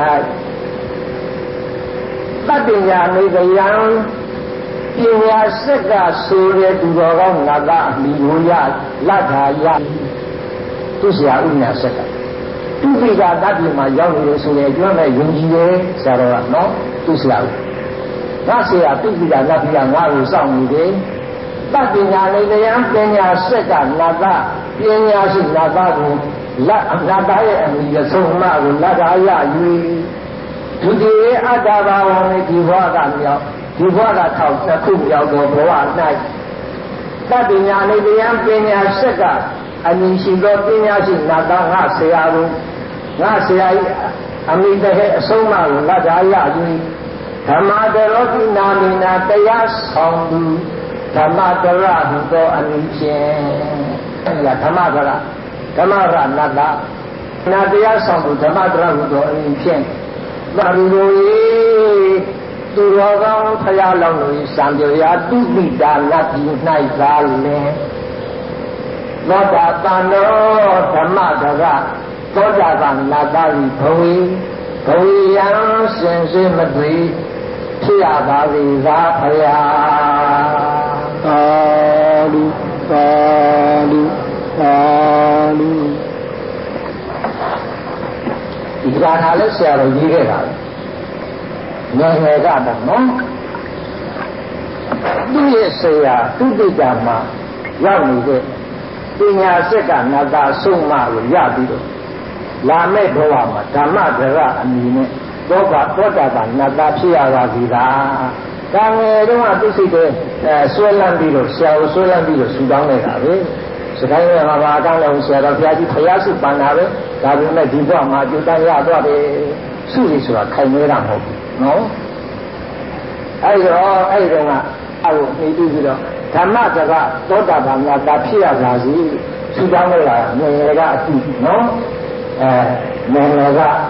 တတ္တညာနေကယံပညာစက်ကဆိုတဲ့သူတော်ကောင်းငါကအမိကိုရလတ္ထာယသူဆရာဥညာဆက်ကသူပိကတတ်ပြီမှာရောက်နေလို့ဆိုရင်ကျွမ်းမဲ့ယုံကြည်တယ်ဆရာတော်ကနော်သူဆရာငါဆရာသူပိကနတ်ပိကငါ့ကိုစောင့်နေတယ်တတ်ပညာလေးတရားပညာဆက်ကနာသပညာရှိနာသကိုနာသရဲ့အမိရဆုံးမကိုလတ္ထာယ၍ဒုတိယအတ္တဘာဝနဲ့ဒီဘဝကမြောက်ဒီဘဝကထောက်တစ်ခုမြောက်သောဘဝ၌တတ်ပညာလေးတရားပညာဆက်ကအမြင်ရှိသောပညာရှိနာသငါဆရာကိုငါဆရာကြီးအမိတဟဲအဆုံးမကိုလတ္ထာယ၍ဓမ္မတရောတိနာမိနာတရားဆောင်သူဓမ္မတရဟုသောအမိဖြင့်ဓမ္မတရနတ္တနာတရားဆောင်သူဓမ္မတရဟုသောအမိဖြင့်သာရူတို့၏သူတော်ကောင်းဖရာလောင်းတို့၏စံပြရာတုပိတာနတ်ပြည်၌သာလင်သောတာပန်သောဓမ္မတရသောတာပန်နာတာဤဘဝေယံစင်စစ်မသွေဖြစ်ရပါစေသာဖရာသာလူဒီကထာလည်းဆရာတော်ရေးခဲ့တာငယ်ကတော့နော်သူ့ရဲ့ဆရာသူ့တိတ်တာမှာရောက်နေတဲ့ပညာစက်ကနာတာဆုံးမကိုရပြီးတော့လာမဲ့ဘဝမှာဓမ္မဒရအမည်နဲ့သောတာပန်နာတာဖြစ်ရပါစေသာကံငယ်တော့သူစိတ်တွေဆွဲလန်းပြီးတော့ဆရာကိုဆွဲလန်းပြီးတော့ဆူတောင်းနေတာပဲစကိုင်းရမှာပါတောင်းလို့ဆရာတော်ဘုရားကြီးဖျားစုပန်တာပဲဒါပေမဲ့ဒီဘဝမှာကျူတန်းရတော့တယ်စုရဆိုတာခိုင်နေတာမဟုတ်ဘူးနော်အဲ့တော့အဲ့ဒီတော့အဲ့ကိုနေပြီးတော့ဓမ္မစကားသောတာပန်နာတာဖြစ်ရပါစေဆူတောင်းလိုက်တာငယ်ငယ်ကအတူနော်ငယ်ငယ်က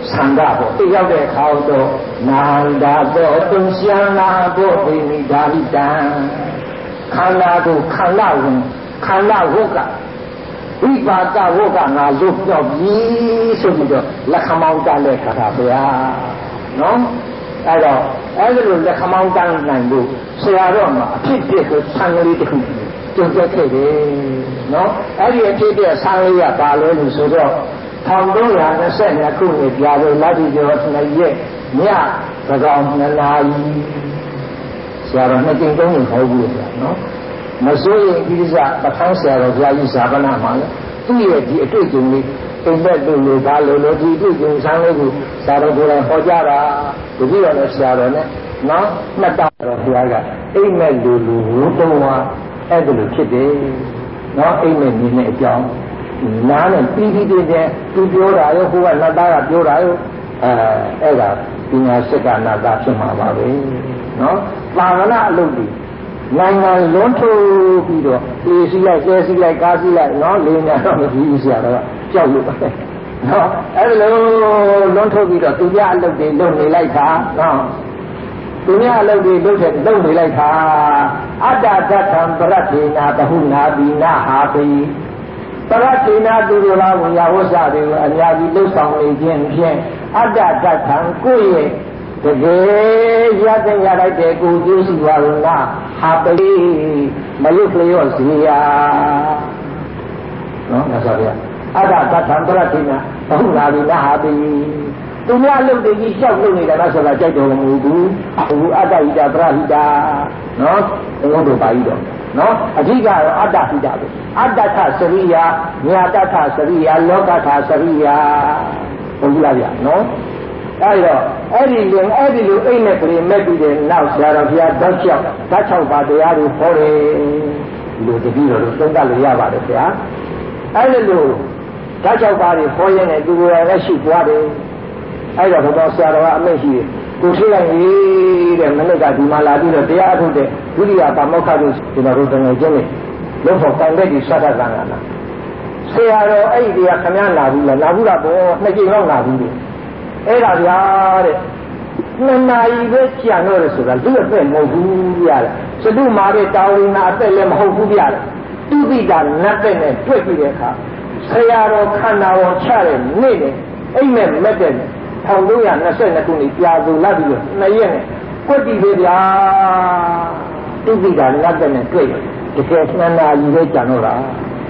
ဆန္ဒပေါ့သိရောက်တဲ့အခါတော့နာန္ဒာတော့တုံရှမ်းနာတော့ဒိမိဓာဟိတံခန္ဓာကိုခန္ဓာဝင်ခန္ဓာဝုတ်ကဝိပါကဝုတ်ကငါလွတ်ပြောက်ပြီဆိုပြီးတော့လက်ခမောင်းတန်းတဲ့ခါတာဗျာနော်အဲ့တော့အဲ့ဒီလိုလက်ခမောင်းတန်းနိုင်လို့ဆရာတော်မှာအဖြစ်ဖြစ်ကိုဆံကလေးတစ်ခုကျုပ်သက်ခဲ့တယ်နော်အဲ့ဒီအဖြစ်ဖြစ်ဆံလေးကပါလဲလို့ဆိုတော့1322ခုနှစ်ကြာလို့လက်ဒီကျော်2ရက်ညသကောင်2နာရီဆရာတော်နှစ်ကြိမ်3ကြိမ်ခေါ်ဘူးဆရာနော်မစိုးရင်ဒီစပထမ်းဆရာတော်ဘုရားကြီးဇာပနာမှာလေသူ့ရဲ့ဒီအတွေ့အကြုံလေးအိမ်မက်တို့လိုဒါလိုလိုဒီအတွေ့အကြုံဆန်းလေးကိုဆရာတော်ကိုယ်တိုင်ဟောကြားတာဒီလိုလည်းဆရာတော်နဲ့နော်မှတ်တာတော်ဘုရားကအိမ်မက်လိုလိုဝုတုံးဝါအဲ့ဒါလိုဖြစ်တယ်နော်အိမ်မက်နေတဲ့အကြောင်းနားနဲ့ပြီးပြီးတဲ့သူပြောတာရောဟိုကနတ်သားကပြောတာရောအဲ့ဒါပညာစက္ကနာသားဖြစ်မှာပါပဲနော်သာသနာအလုပ်တွေနိုင်ငံလွန်းထိုးပြီးတော့အေးစီးလိုက်ကျဲစီးလိုက်ကားစီးလိုက်နော်လေးညာတော့မပြီးဆရာတော့ကြောက်လို့နော်အဲ့လိုလွန်းထိုးပြီးတော့သူများအလုပ်တွေလုပ်နေလိုက်တာနော်သူများအလုပ်တွေလုပ်နေလိုက်တာအတ္တဒဋ္ဌံပရထေနာဘဟုနာဘိနာဟာပိပရထေနာသူတို့လားဝိညာဝဆတွေကိုအများကြီးလှုပ်ဆောင်နေခြင်းဖြင့်အတ္တဒဋ္ဌံကိုယ့်ရဲ့တကယ်ရတဲ့ရလိုက်တဲ့ကိုကျိုးရှိပါလို့လားဟာပိမလွတ်လျော့စီယာနော်ငါဆိုပြအတ္တဒဋ္ဌံပရထေနာဘဟုနာဘိနာဟာပိသူများအလုပ်တွေကြီးလျှောက်လုပ်နေတာလားဆိုတာကြိုက်တော်မူဘူးအခုအတ္တဟိတပရဟိတနော်ဘုရားတို့ပါဠိတော်နော်အဓိကတော့အတ္တဟိတပဲအတ္တထစရိယာညာတထစရိယာလောကထစရိယာဘုရားဗျာနော်အဲ့တော့အဲ့ဒီလိုအိမ်နဲ့ကလေးမဲ့ပြီးတဲ့နောက်ဆရာတော်ဘုရားဓာတ်6ပါးတရားတွေဟောတယ်ဒီလိုတတိတော်တို့သုံးသပ်လို့ရပါတယ်ဆရာအဲ့ဒီလိုဓာတ်6ပါးတွေဟောရင်းနဲ့သူကိုယ်ရလည်းရှိသွားတယ်အဲ့တော့ဘုရားဆရာတော်ကအမိန့်ရှိတယ်ကိုရှိလိုက်ရေးတဲ့မနစ်ကဒီမှာလာပြီးတော့တရားထုတ်တဲ့ဒုတိယပါမောက္ခတို့ဒီမှာတို့တငယ်ချင်းတွေလို့ဖို့ကံတဲ့ဒီသတ္တသံဃာနာဆရာတော်အဲ့ဒီကခမည်းလာဘူးလားလာဘူးလားဘောနှစ်ကြိမ်လောက်လာဘူးလေအဲ့ဒါဗျာတဲ့2နာရီပဲကြာတော့တယ်ဆိုတာလူအသက်မဟုတ်ဘူးဗျာစတုမာတဲ့တာဝိနာအသက်လည်းမဟုတ်ဘူးဗျာသူတိတာနတ်တဲ့နဲ့တွေ့ပြီးတဲ့အခါဆရာတော်ခန္ဓာဝန်ချတဲ့နေ့နဲ့အိမ်မဲ့မက်တဲ့1322ခုနှစ်ကြာသူလာပြီးတော့2ရက်နဲ့ကွက်တီပဲဗျာသူတိတာနတ်တဲ့နဲ့တွေ့တယ်တကယ်2နာရီပဲကြာတော့တာ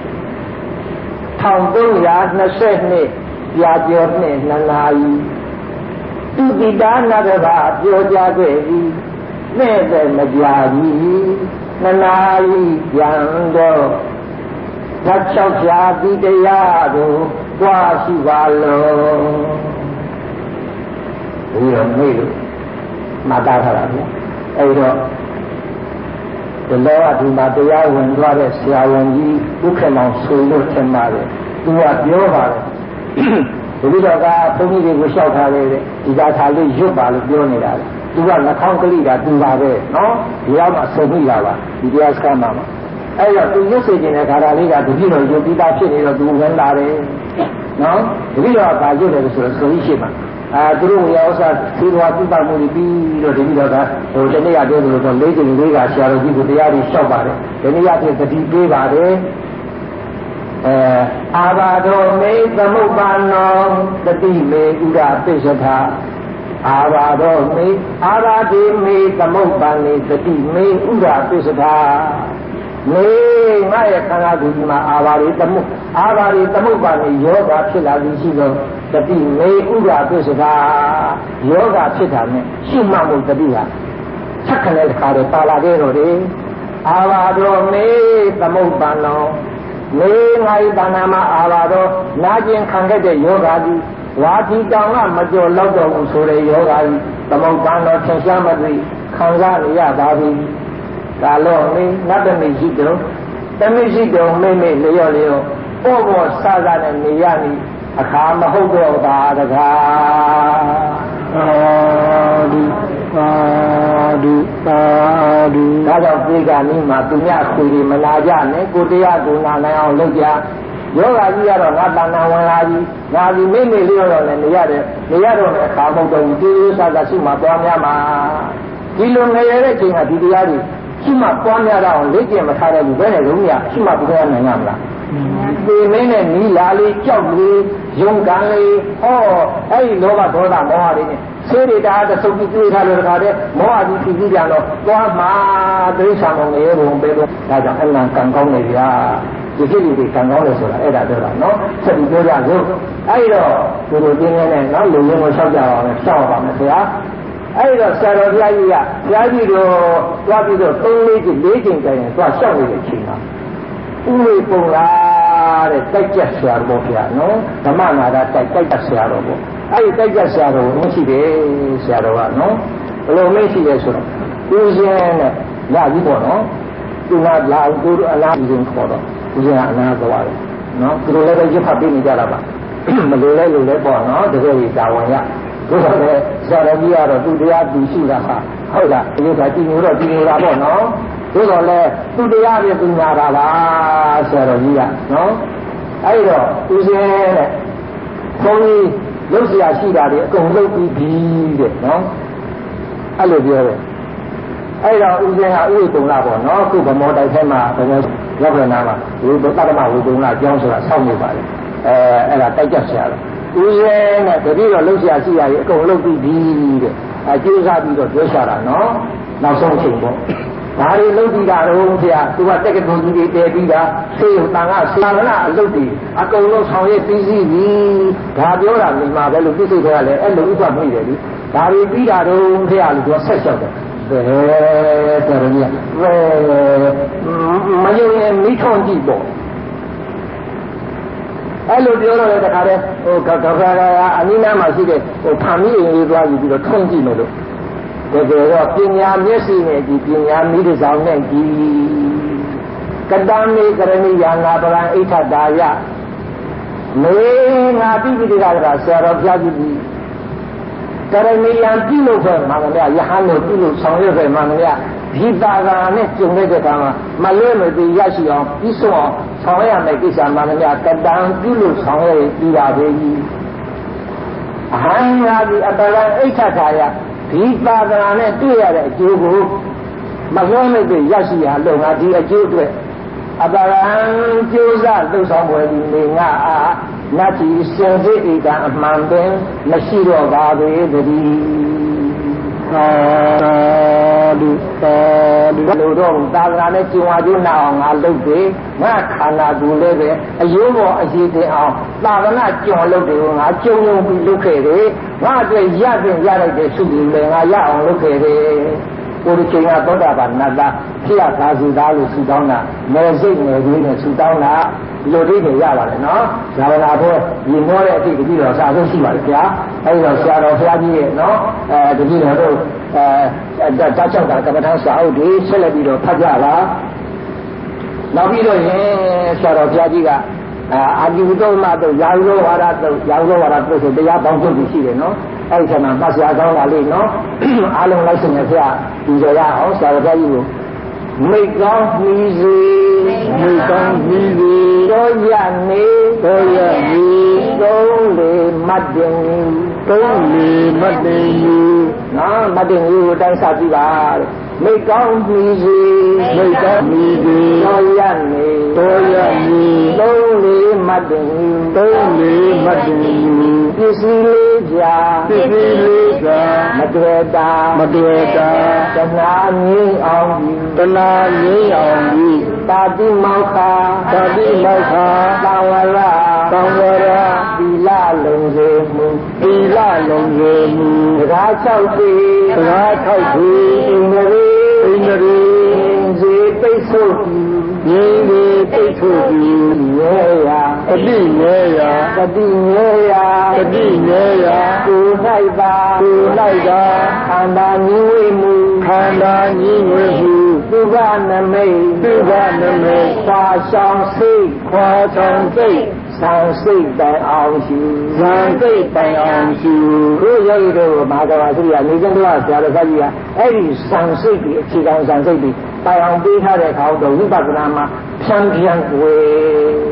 1322ကြာကျော်နဲ့2နာရီသူတိတာနတ်ကပြောကြခဲ့သည်နဲ့တဲ့မကြာဘူး2နာရီပြန်တော့ဓာတ်6ဖြာတိတရားကိုကြွားရှိပါလို့ဒီတော့မေးလို့မှတ်သားထားတာဗျအဲ့တော့ဒီလောကဒီမှာတရားဝင်သွားတဲ့ဆရာဝန်ကြီးဥက္ကမောင်ဆိုလို့ထင်ပါတယ်သူကပြောပါတယ်ဒီလိုကဘုန်းကြီးတွေကိုလျှောက်ထားတယ်ဒီကသာလေးရွတ်ပါလို့ပြောနေတာလေသူကနှာခေါင်းကလေးကတူပါပဲနော်ဒီရောက်မှဆုံးမိတာပါဒီတရားစခန်းမှာအဲ့တော့သူရွတ်စေခြင်းတဲ့ခါလေးကတတိတော်ရွတ်ပြီးသားဖြစ်နေတော့သူဝင်လာတယ်နော်တတိတော်ကရွတ်တယ်ဆိုတော့ဆိုရှိမှာသူတို့ရောဥစ္စာသေတော်ပြုတာမှုပြီးတော့တတိတော်ကဟိုတနေ့ရတဲ့လို့တော့၄ချိန်၄ကဆရာတော်ကြီးကိုတရားကြီးလျှောက်ပါတယ်ဒီနေ့ရတဲ့တတိပေးပါတယ်အာဘာတော်မေသမုပ္ပါနောတတိမေဥရပိစ္ဆထာအာဘာတော်မေအာရာတိမေသမုပ္ပါနေတတိမေဥရပိစ္ဆထာမေငါရဲ့ခန္ဓာကိုယ်ဒီမှာအာဘာရိသမုပ္ပါနေယောဂဖြစ်လာပြီးရှိတော့တတိမေဥရပိစ္ဆထာယောဂဖြစ်တာနဲ့ရှုမှတ်မှုတတိဟာဆက်ခနဲ့တခါတော့ပါလာခဲ့တော့တယ်အာဘာတော်မေသမုပ္ပါနောမေငါ၏တဏ္ဍာမှာအာဘာတော်နာကျင်ခံခဲ့တဲ့ယောဂါကြီးဝါဒီတောင်ကမကြော်လောက်တော့ဘူးဆိုတဲ့ယောဂါကြီးသမုပ္ပါနောသင်္ချာမသိခံစားရပါပြီကာလောမေနတ်တမိရှိတော်တမိရှိတော်မိမိလျော့ပေါ့ဆာနဲ့နေရမည်အခါမဟုတ်တော့ပါတကားသာဓုဒါကြောင့်ဒီကနေ့မှာသူများခွေတွေမလာကြနဲ့ကိုတရားကိုနာနိုင်အောင်လုပ်ကြယောဂကြီးကတော့ငါတဏ္ဍာဝင်လာကြီးငါဒီမိမိလျော့တော့လည်းနေရတယ်နေရတော့လည်းအခါမဟုတ်တော့ဘူးဒီလိုစားစားရှိမှပွားများမှာဒီလိုငယ်ရတဲ့ချိန်ကဒီတရားတွေရှိမှပွားများတော့လေ့ကျင့်မထားတဲ့လူဘယ်နဲ့လုံးရရှိမှပွားနိုင်ရမလားဒီမင်းနဲ့နီးလာလေးကြောက်လေးယုံကံလေးဟောအဲ့ဒီလောဘဒေါသမောဟတွေနဲ့ဆေးတွေတားတဲ့သုတ်ပြီးပြေးထားလို့တခါတည်းမောဟကြီးဖြစ်ပြီးပြန်တော့သွားမှာတိစ္ဆာန်ငယ်ဘုံပဲတော့ဒါကြောင့်အလံကံကောင်းနေဗျာဒီကိလေသာကံကောင်းတယ်ဆိုတာအဲ့ဒါပြောတာနော်ဆက်ပြီးပြောကြစို့အဲ့တော့သူတို့ပြင်းနေတဲ့နော်လူရင်းကိုလျှောက်ကြပါမယ်လျှောက်ပါမယ်ဆရာအဲ့တော့ဆရာတော်ဘုရားကြီးကဘုရားကြီးတို့သွားပြီးတော့3-4ချိန်4ချိန်ကျရင်သွားလျှောက်နေတဲ့အချိန်မှာဥဝေပုံလားတဲ့တိုက်ကြဆရာတော်ဘုရားနော်ဓမ္မနာတာတိုက်ကြဆရာတော်ဘုအဲ့ဒီတိုက်ကြဆရာတော်ကိုမရှိတယ်ဆရာတော်ကနော်ဘယ်လိုမရှိလဲဆိုတော့ဦးဇင်းနဲ့လာပြီးပေါ့နော်သူကလာသူတို့အလားကြီးခေါ်တော့ဦးဇင်းကအနာသွားတယ်နော်သူတို့လည်းပဲရဖတ်ပေးနေကြတာပါမလိုလဲလို့လဲပေါ့နော်တကယ်ကြီးတာဝန်ရတို့တော့လေဆရာတော်ကြီးကတော့သူတရားသူရှိတာဟာဟုတ်လားဒီကကြည့်လို့တော့ကြည့်နေတာပေါ့နော်တို့တော့လေသူတရားပြသူညာတာလားဆရာတော်ကြီးကနော်အဲ့တော့ဦးဇင်းတဲ့ဘုန်းကြီးလုပ်เสียရှိတာတွေအကုန်လုပ်ပြီးပြီတဲ့နော်အဲ့လိုပြောတယ်အဲ့တော့ဦးဇင်းကဥဝေတုံလာပေါ့နော်ခုဗမောတိုက်ထဲမှာဘယ်လိုရောက်လာမှာဝေတ္တမဝေတုံလာကျောင်းဆိုတာစောင့်နေပါလေအဲ့ဒါတိုက်ကြဆရာဦးဇင်းနဲ့တတိတော့လုပ်เสียရှိရည်အကုန်လုပ်ပြီးပြီတဲ့ကျေးဇူးပြီးတော့ပြောချတာနော်နောက်ဆုံးချိန်ပေါ့ဒါတွေလုပ်ပြီးတာတော့ဆရာသူကတက္ကသိုလ်ကြီးတွေတည်ပြီးတာဆေးရုံတန်ခါဆရာကအလုပ်တွေအကုန်လုံးဆောင်ရွက်ပြီးစီးပြီဒါပြောတာနေမှာပဲလို့သိစိတ်တွေကလည်းအဲ့လိုဥပ္ပမိတယ်လေဒါတွေပြီးတာတော့ဆရာလူကဆက်လျှောက်တယ်ဘယ်တော်ရည်မယုံရင်မိထွန်ကြည့်ပေါ့အဲ့လိုပြောတော့လေတခါတည်းဟိုကဖရာအနိနာမှာရှိတဲ့ဟိုဖန်မိရင်လေးသွားပြီးတော့ထွန်းကြည့်မယ်လို့တကယ်တော့ပညာမျက်စိနဲ့ကြည့်ပညာမိတ္တဆောင်နဲ့ကြည့်ကတံမေကရဏိယာနာပရံအိဋ္ဌတာယမေငါတိပိဋကရာဆရာတော်ဘုရားကြီးကရဏီယံပြုလို့ပဲမှန်တယ်ဗျယဟန်တို့ပြုလို့ဆောင်ရွက်ပဲမှန်တယ်ဗျဒီတာကနဲ့ကျုံတဲ့အခါမှာမလွဲမသွေရရှိအောင်ပြီးဆုံးအောင်ဆောင်ရွက်ရမယ့်ကိစ္စမှန်တယ်ဗျကတံပြုလို့ဆောင်ရွက်ပြီးပါပဲကြီးအဟံငါဒီအပရံအိဋ္ဌထာယဒီတာကနဲ့တွေ့ရတဲ့အကျိုးကိုမလွဲမသွေရရှိရလို့ငါဒီအကျိုးအတွက်အပရံကျိုးစားလှုပ်ဆောင်ပွဲဒီနေငါအားနတ်ကြီးစင်စစ်ဣဒံအမှန်ပင်မရှိတော့ပါပေတည်းသာဓုလို့တော့သာသနာနဲ့ကျင်ဝါကျိုးနာအောင်ငါလုပ်တယ်ငါခန္ဓာကိုယ်လည်းပဲအယိုးပေါ်အရေးတင်အောင်သာသနာကြုံလုပ်တယ်ငါကြုံပြီးလုပ်ခဲ့တယ်ငါအတွက်ရတဲ့ရလိုက်တဲ့စုပြီးလည်းငါရအောင်လုပ်ခဲ့တယ်ကိုယ်ချိန်ကသောတာပန်နတ်သားဖြစ်ရသာစီသားလို့ဆူတောင်းတာနယ်စိတ်နယ်ကြီးနဲ့ဆူတောင်းတာလူတွေရပါတယ်နော်ဇာဝနာဘုရင်မောတဲ့အတိတ်တတိတော်စာဆုံးရှိပါလေဗျာအဲဒီတော့ဆရာတော်ဘုရားကြီးရဲ့နော်တတိတော်တို့တာချောက်တာကမ္မထာစာအုပ်တွေဆက်လက်ပြီးတော့ဖတ်ကြလားနောက်ပြီးတော့ရင်ဆရာတော်ဘုရားကြီးကအာဂိဝုတ္တမတို့ရာဟုသောဝါဒတို့ရာဟုသောဝါဒတို့ဆိုတရားပေါင်းစုရှိတယ်နော်အဲ့ဒီမှာမှတ်စရာကောင်းတာလေးနော်အားလုံးလိုက်စင်ရဆရာဒီကြရအောင်ဆရာတော်ဘုရားကြီးကိုမိကောင်းမိစီမိကောင်းမိစီတော့ရနေတော့ရနေသုံးလေမတ်တင်သုံးလေမတ်တင်ယူနော်မတ်တင်ယူကိုတိုင်းစားကြည့်ပါတဲ့မိကောင်းမိစီမိကောင်းမိစီတော့ရနေတော့ရနေသုံးလေမတ်တင်ယူသုံးလေမတ်တင်ယူပစ္စည်းလေးပြပစ္စည်းလေးပြမတွေ့တာမတွေ့တာတဏှာငြိမ်းအောင်တဏှာငြိမ်းအောင်ပြီးတာတိမောက္ခတာတိမောက္ခသံဝရသံဝရသီလလုံးစေမှုသီလလုံးစေမှုတရား6ပြီတရား6ပြီဣန္ဒြေဣန္ဒြေဇေပိတ်ဆို့ရင်းဒီပိတ်ဆို့ပြီးရဲရာတတိရဲရာတတိရဲရာတတိရဲရာကိုယ်၌ပါကိုယ်၌သာခန္ဓာညှိဝေမှုခန္ဓာညှိဝေမှုသုဘနမိတ်သုဘနမိတ်ခွာဆောင်စိတ်ခွာဆောင်စိတ်သံစိတ်တိုင်အောင်ရှိသံစိတ်တိုင်အောင်ရှိကိုယောဂီတို့မဟာကဘာသုရိယနေကျတော့ဆရာတော်ကြီးကအဲ့ဒီသံစိတ်ကြီးအခြေခံသံစိတ်ကြီးတိုင်အောင်ပေးထားတဲ့အခါတော့ဝိပဿနာမှာဖြန်းကိုယ်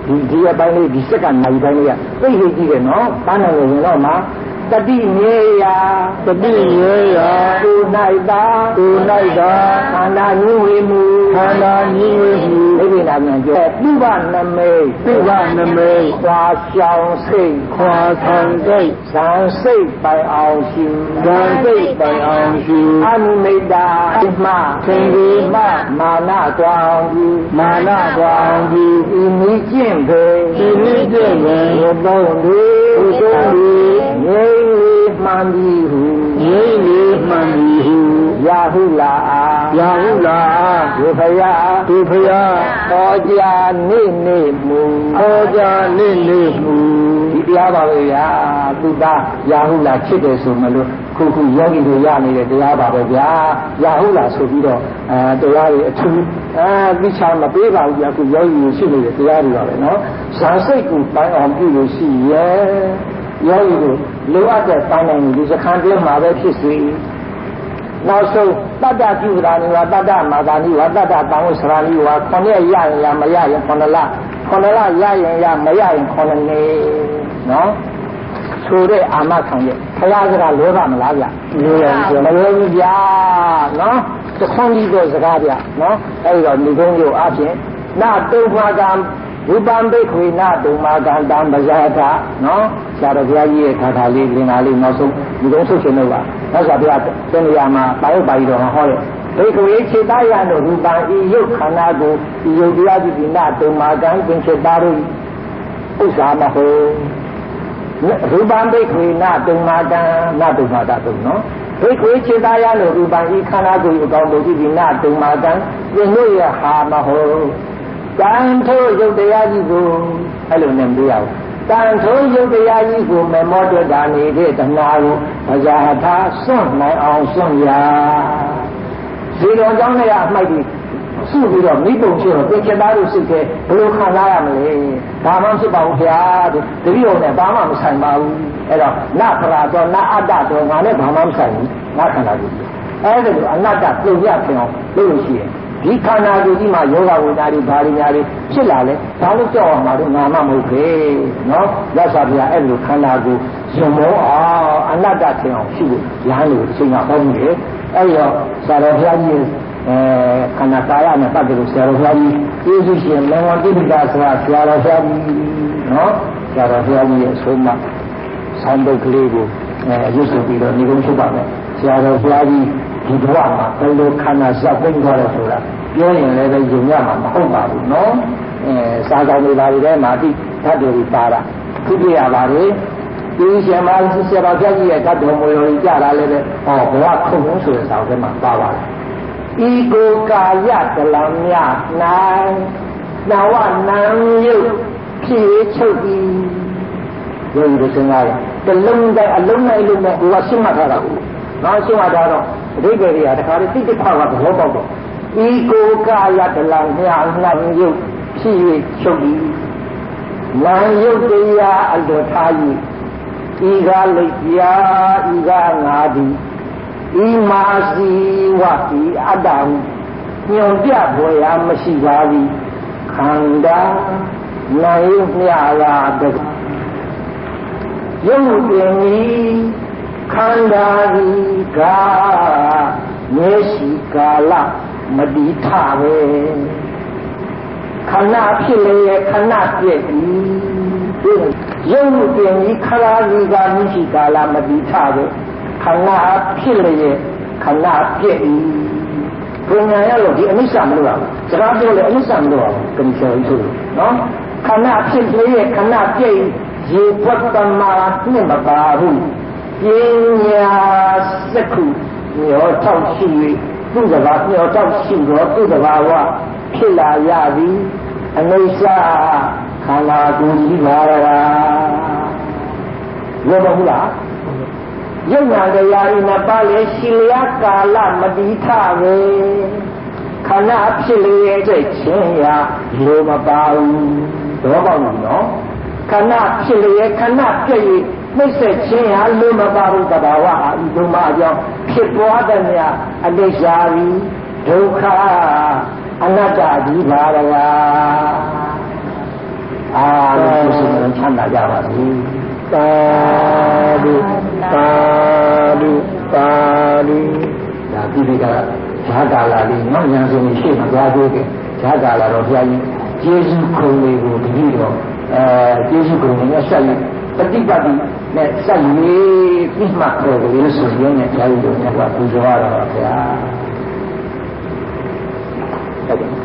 ဒီအပိုင်းလေးဒီစက္ကန့်နိုင်ပိုင်းလေးကသိဟိကြည့်တယ်နော်ဘာနိုင်လို့ဝင်တော့မှာတတိမြေယာတတိမြေယာကိုနိုင်တာကိုနိုင်တာခန္ဓာညှိဝေမှုခန္ဓာညှိဝေမှုဒီကိနာပြန်ပြောပြုဗနမေပြုဗနမေခွာရှောင်စိတ်ခွာဆောင်စိတ်ဇံစိတ်ပိုင်အောင်ရှိဇံစိတ်ပိုင်အောင်ရှိအနိမိတ်တာမှသင်္ကေမမာနတောင်ကြီးမာနတောင်ကြီးဤနည်းကျင့်ပေဤနည်းကျင့်ပေဘုသုံးဒီဘုသုံးဒီငြိမ်းလေးမှန်သည်ဟုငြိမ်းလေးမှန်သည်ဟုယာဟုလာယာဟုလာဒုဖယာဒုဖယာဟောကြားနေမူဟောကြားနေမူဒီတရားပါပဲဗျာသူသားယာဟုလာဖြစ်တယ်ဆိုမလို့ခုယောဂီတွေရနေတဲ့တရားပါပဲဗျာယာဟုလာဆိုပြီးတော့တရားတွေအထူးသိချာမပေးပါဘူးဗျာခုယောဂီတွေရှိနေတဲ့တရားတွေပါပဲနော်ဇာစိတ်ကိုပိုင်းအောင်ပြုလို့ရှိရဲ့ယောဂီတို့လိုအပ်တဲ့ပိုင်းနိုင်ဒီစခန်းပြမှာပဲဖြစ်စေနောက်ဆုံးတတ္တပြုတာနိဝါတတ္တမာသာနိဝါတတ္တတံဝဆရာနိဝါ9ရက်ရရင်ရမရရင်9လ9လရရင်ရမရရင်9နှစ်နော်ဆိုတဲ့အာမခံရဲ့ဘုရားစကားလောဘမလားဗျလောရမလောဘူးဗျာနော်သခွန်ကြီးတို့စကားဗျနော်အဲဒီတော့ဒီကုန်းမျိုးအပြင်နာတုံမာကံဝိပံဘိခွေနာတုံမာကံတံပဇာထနော်ဆရာတော်ဘုရားကြီးရဲ့ထာထာလေးလင်္ကာလေးနောက်ဆုံးဒီကုန်းဆုတ်ရှင်တော့ပါနောက်ဆရာဘုရားသင်္ကြန်မှာပါရုပ်ပါဠိတော်ဟောတဲ့ဘိခွေခြေသားရတို့ရူပံဤယုတ်ခန္ဓာကိုဤယုတ်တရားကြီးဒီနာတုံမာကံသင်္ချေသားတို့ဥစ္စာမဟုတ်ရူပံဘိခွေနာတုံမာကံနာတုံမာတာတုံနော်ဘိခွေခြေသားရတို့ရူပံဤခန္ဓာကိုအကောင်တို့ဒီနာတုံမာကံသင်တို့ရဟာမဟုတ်တန်ထိုးရုပ်တရားကြီးကိုအဲ့လိုနဲ့မပြောရဘူးတန်ထိုးရုပ်တရားကြီးကိုမမောတတာနေတဲ့တဏှာကိုဘဇာထာစွန့်နိုင်အောင်စွန့်ရဇေတော်ကြောင့်လည်းအမိုက်ကြီးစုပြီးတော့မိပုံရှိတော့သင်္ချသားတို့စိတ်ကဘယ်လိုခံစားရမလဲဒါမှဖြစ်ပါဘူးဗျာတတိယနဲ့ဘာမှမဆိုင်ပါဘူးအဲ့တော့နဖရာတော့နအတ္တတော့ငါနဲ့ဘာမှမဆိုင်ဘူးငါခန္ဓာကိုယ်အဲ့ဒါလိုအနတ္တပြုတ်ရဖြစ်အောင်လုပ်လို့ရှိရင်ဒီခန္ဓာကိုယ်ကြီးမှာယောဂဝိညာဉ်တွေဘာတွေများတွေဖြစ်လာလဲဒါလို့ကြောက်အောင်မှာတော့ငါမှမဟုတ်ပဲနော်ရသော်ဗျာအဲ့လိုခန္ဓာကိုယ်ဇုံမောအောင်အနတ္တထင်အောင်ရှိဖို့ရဟန်းလို့အချိန်ကဟောနေတယ်အဲ့တော့ဆရာတော်ဘုရားကြီးခန္ဓာကာယနဲ့ပတ်သက်လို့ဆရာတော်ဘုရားကြီးကျေးဇူးရှင်မေဝတိပိဒါဆိုတာဆရာတော်ဘုရားကြီးနော်ဆရာတော်ဘုရားကြီးရဲ့အဆုံးအမဆောင်းပုတ်ကလေးကိုရွတ်ဆိုပြီးတော့ညီကုန်းချုပ်ပါမယ်ဆရာတော်ဘုရားကြီးဒီဘဝမှာဘယ်လိုခန္ဓာစပ်သိမ်းသွားလဲဆိုတာပြောရင်လည်းယုံရမှာမဟုတ်ပါဘူးနော်စာဆောင်တွေပါတွေထဲမှာဒီဓာတ်တွေပါတာသူပြရပါလေဒီရှင်မဆရာတော်ဘုရားကြီးရဲ့ဓာတ်တော်မူတော်ကြီးကြတာလည်းပဲဟောဘဝခုံဆိုတဲ့စာအုပ်ထဲမှာပါပါတယ်ဤကိုကာယတလံမြနိုင်နဝနံယုတ်ဖြည့်ချုပ်ပြီးယုံလို့စဉ်းစားရတလုံးတိုင်းအလုံးနဲ့အလုံးနဲ့ကိုယ်ကရှင်းမှတ်ထားတာကိုနောက်ရှင်းမှတ်ထားတော့အဓိပ္ပာယ်တွေကတခါတည်းတိတိခါကသဘောပေါက်တော့ဤကိုကာယတလံမြနိုင်ယုတ်ဖြည့်ချုပ်ပြီးနာယုတ်တရားအလွတ်ထား၍ဤကားလိပ်ပြာဤကားငါသည်ဤမာစီဝတိအတ္တညွန်ပြပေါ်ရာမရှိပါဘူးခန္ဓာနိုင်မြရာတည်းယုတ်ပင်ဤခန္ဓာဤကာမျက်ရှိကာလမတိထပဲခဏဖြစ်လေခဏပြည့်ဤယုတ်ပင်ဤခန္ဓာဤကာမျက်ရှိကာလမတိထပဲခဏဖြစ်လေခဏပြည့်ဤပညာရလို့ဒီအနိစ္စမလို့ရဘူးစကားပြောလေအနိစ္စမလို့ရဘူးကံချောဆိုနော်ခဏဖြစ်လေခဏပြည့်ရေပွတ်တမာနှင့်မပါဘူးပညာစက္ခုမျောထောက်ရှိ၍သူ့စကားမျောထောက်ရှိတော့သူ့စကားဝဖြစ်လာရသည်အနိစ္စခန္ဓာကိုယ်ကြီးပါလားရောမဟုတ်လားယုံနာတရားဤနှစ်ပါးလေရှိလျာကာလမတိထပဲခဏဖြစ်လေတဲ့ချင်းရာလိုမပါဘူးတော့ပေါ့နော်ခဏဖြစ်လေခဏပြည့်၍နှိမ့်ဆက်ချင်းဟာလိုမပါဘူးတဘာဝဟာဤဒုမအကြောင်းဖြစ်ပွားတဲ့မြအနိစ္စရီဒုက္ခအနတ္တကြီးပါလားအားလုံးကျေးဇူးတော်ချမ်းသာကြပါစေသာဓုသာဓုသာဓုဒါဒီကဈာကာလာလေးနောက်ညာစဉ်ရှိမှသွားကြည့်တယ်ဈာကာလာတော့ဘုရားကြီးကျေးဇူးခုံလေးကိုတတိတော့ကျေးဇူးခုံလေးနဲ့ဆက်ပြီးပฏิပတ်တိနဲ့ဆက်ပြီးပြမှတ်တော်ကလေးဆိုရင်လည်းဘုရားကြီးတို့ကပူဇော်ရတာပါဗျာဟုတ်ကဲ့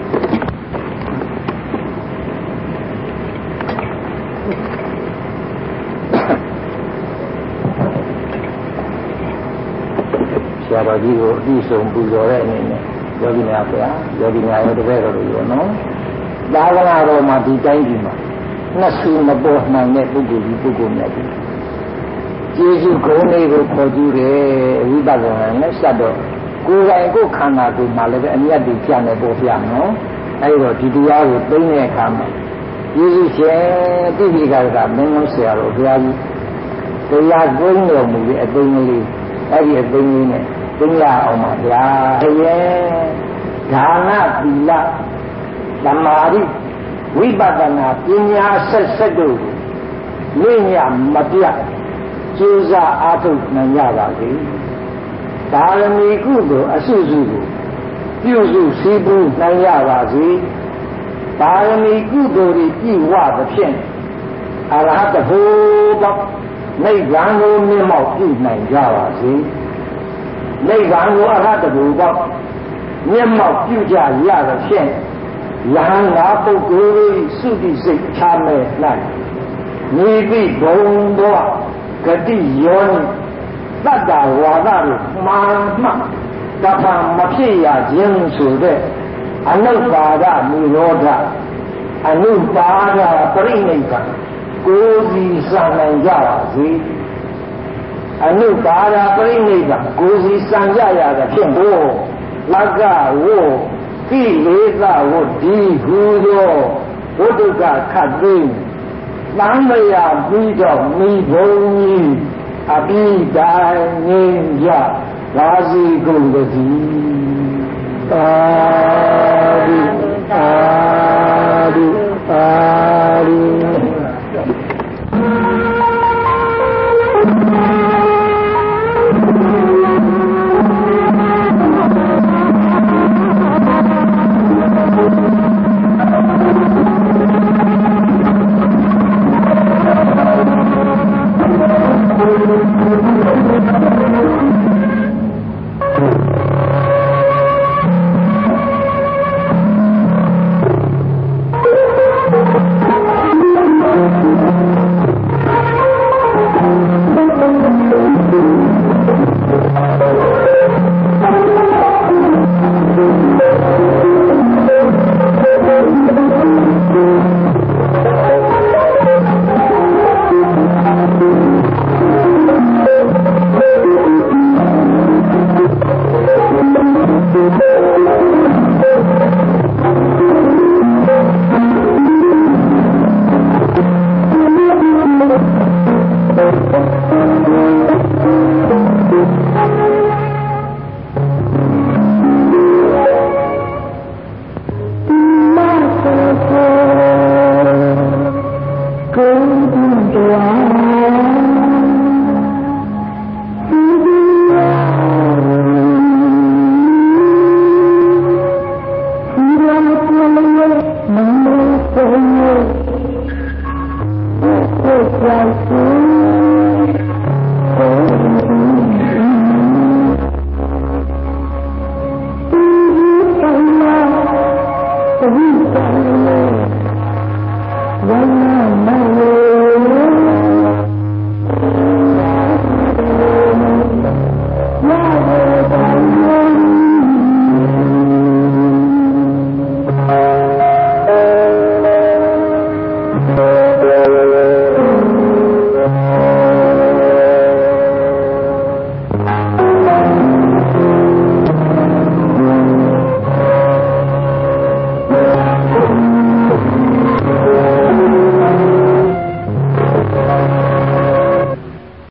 ဆရာတော်ကြီးကိုအပြီးဆုံးပူဇော်တဲ့အနေနဲ့ယောဂီများဗျာယောဂီများရောတပည့်တော်တို့ရောနော်သာသနာတော်မှာဒီတိုင်းကြီးမှာနှစ်ဆူမပေါ်နိုင်တဲ့ပုဂ္ဂိုလ်ကြီးပုဂ္ဂိုလ်များကြီးကျေးဇူးဂုဏ်လေးကိုခေါ်ကြည့်တယ်ဝိပဿနာနဲ့စတော့ကိုယ်တိုင်ကိုယ်ခန္ဓာကိုယ်မှာလည်းပဲအမြတ်တည်ကြမယ်ပေါ်ပြနော်အဲဒီတော့ဒီတရားကိုသိတဲ့အခါမှာကျေးဇူးရှင်တိပိကကမင်းတို့ဆရာတော်ဘုရားကြီးတရားကိုင်းတော်မူရဲ့အသိဉာဏ်လေးအဲ့ဒီအသိဉာဏ်နဲ့သိရအောင်ပါဗျာတကယ်ဒါနသီလသမာဓိဝိပဿနာပညာဆက်တို့ကိုမြင့်ရမပြတ်ကျိုးစားအားထုတ်နိုင်ကြပါစေဒါရမီကုသိုလ်အစုစုကိုပြုစုစည်းပူးနိုင်ကြပါစေဒါရမီကုသိုလ်တွေပြည့်ဝသဖြင့်အရဟတဖို့သောနိဗ္ဗာန်ကိုမြင့်မောက်ပြုနိုင်ကြပါစေနိဗ္ဗာန်ကိုအရဟတဖို့သောမြင့်မောက်ပြုကြရသဖြင့်ယဟန်သာပုဂ္ဂိုလ်၏သုတိစိတ်ချမဲ့၌မြေပိဘုံသောဂတိယောနိတတ္တဝါဒတို့မှားမှတဖန်မဖြစ်ရခြင်းဆိုတဲ့အနုပါဒနိရောဓအနုပါဒပရိနိဗ္ဗာန်ကိုယ်စီစံနိုင်ကြပါစေအနုပါဒပရိနိဗ္ဗာန်ကိုယ်စီစံကြရသဖြင့်ဘုလကဝိကိလေသာဝတ္တိဟုသောဝိတုကခတ်သိတမ်းမရပြီးတော့မိဘုံကြီးအပိတိုင်းငင်းကြသာစီကုန်တည်းသာဓုသာဓုသာဓု Thank you.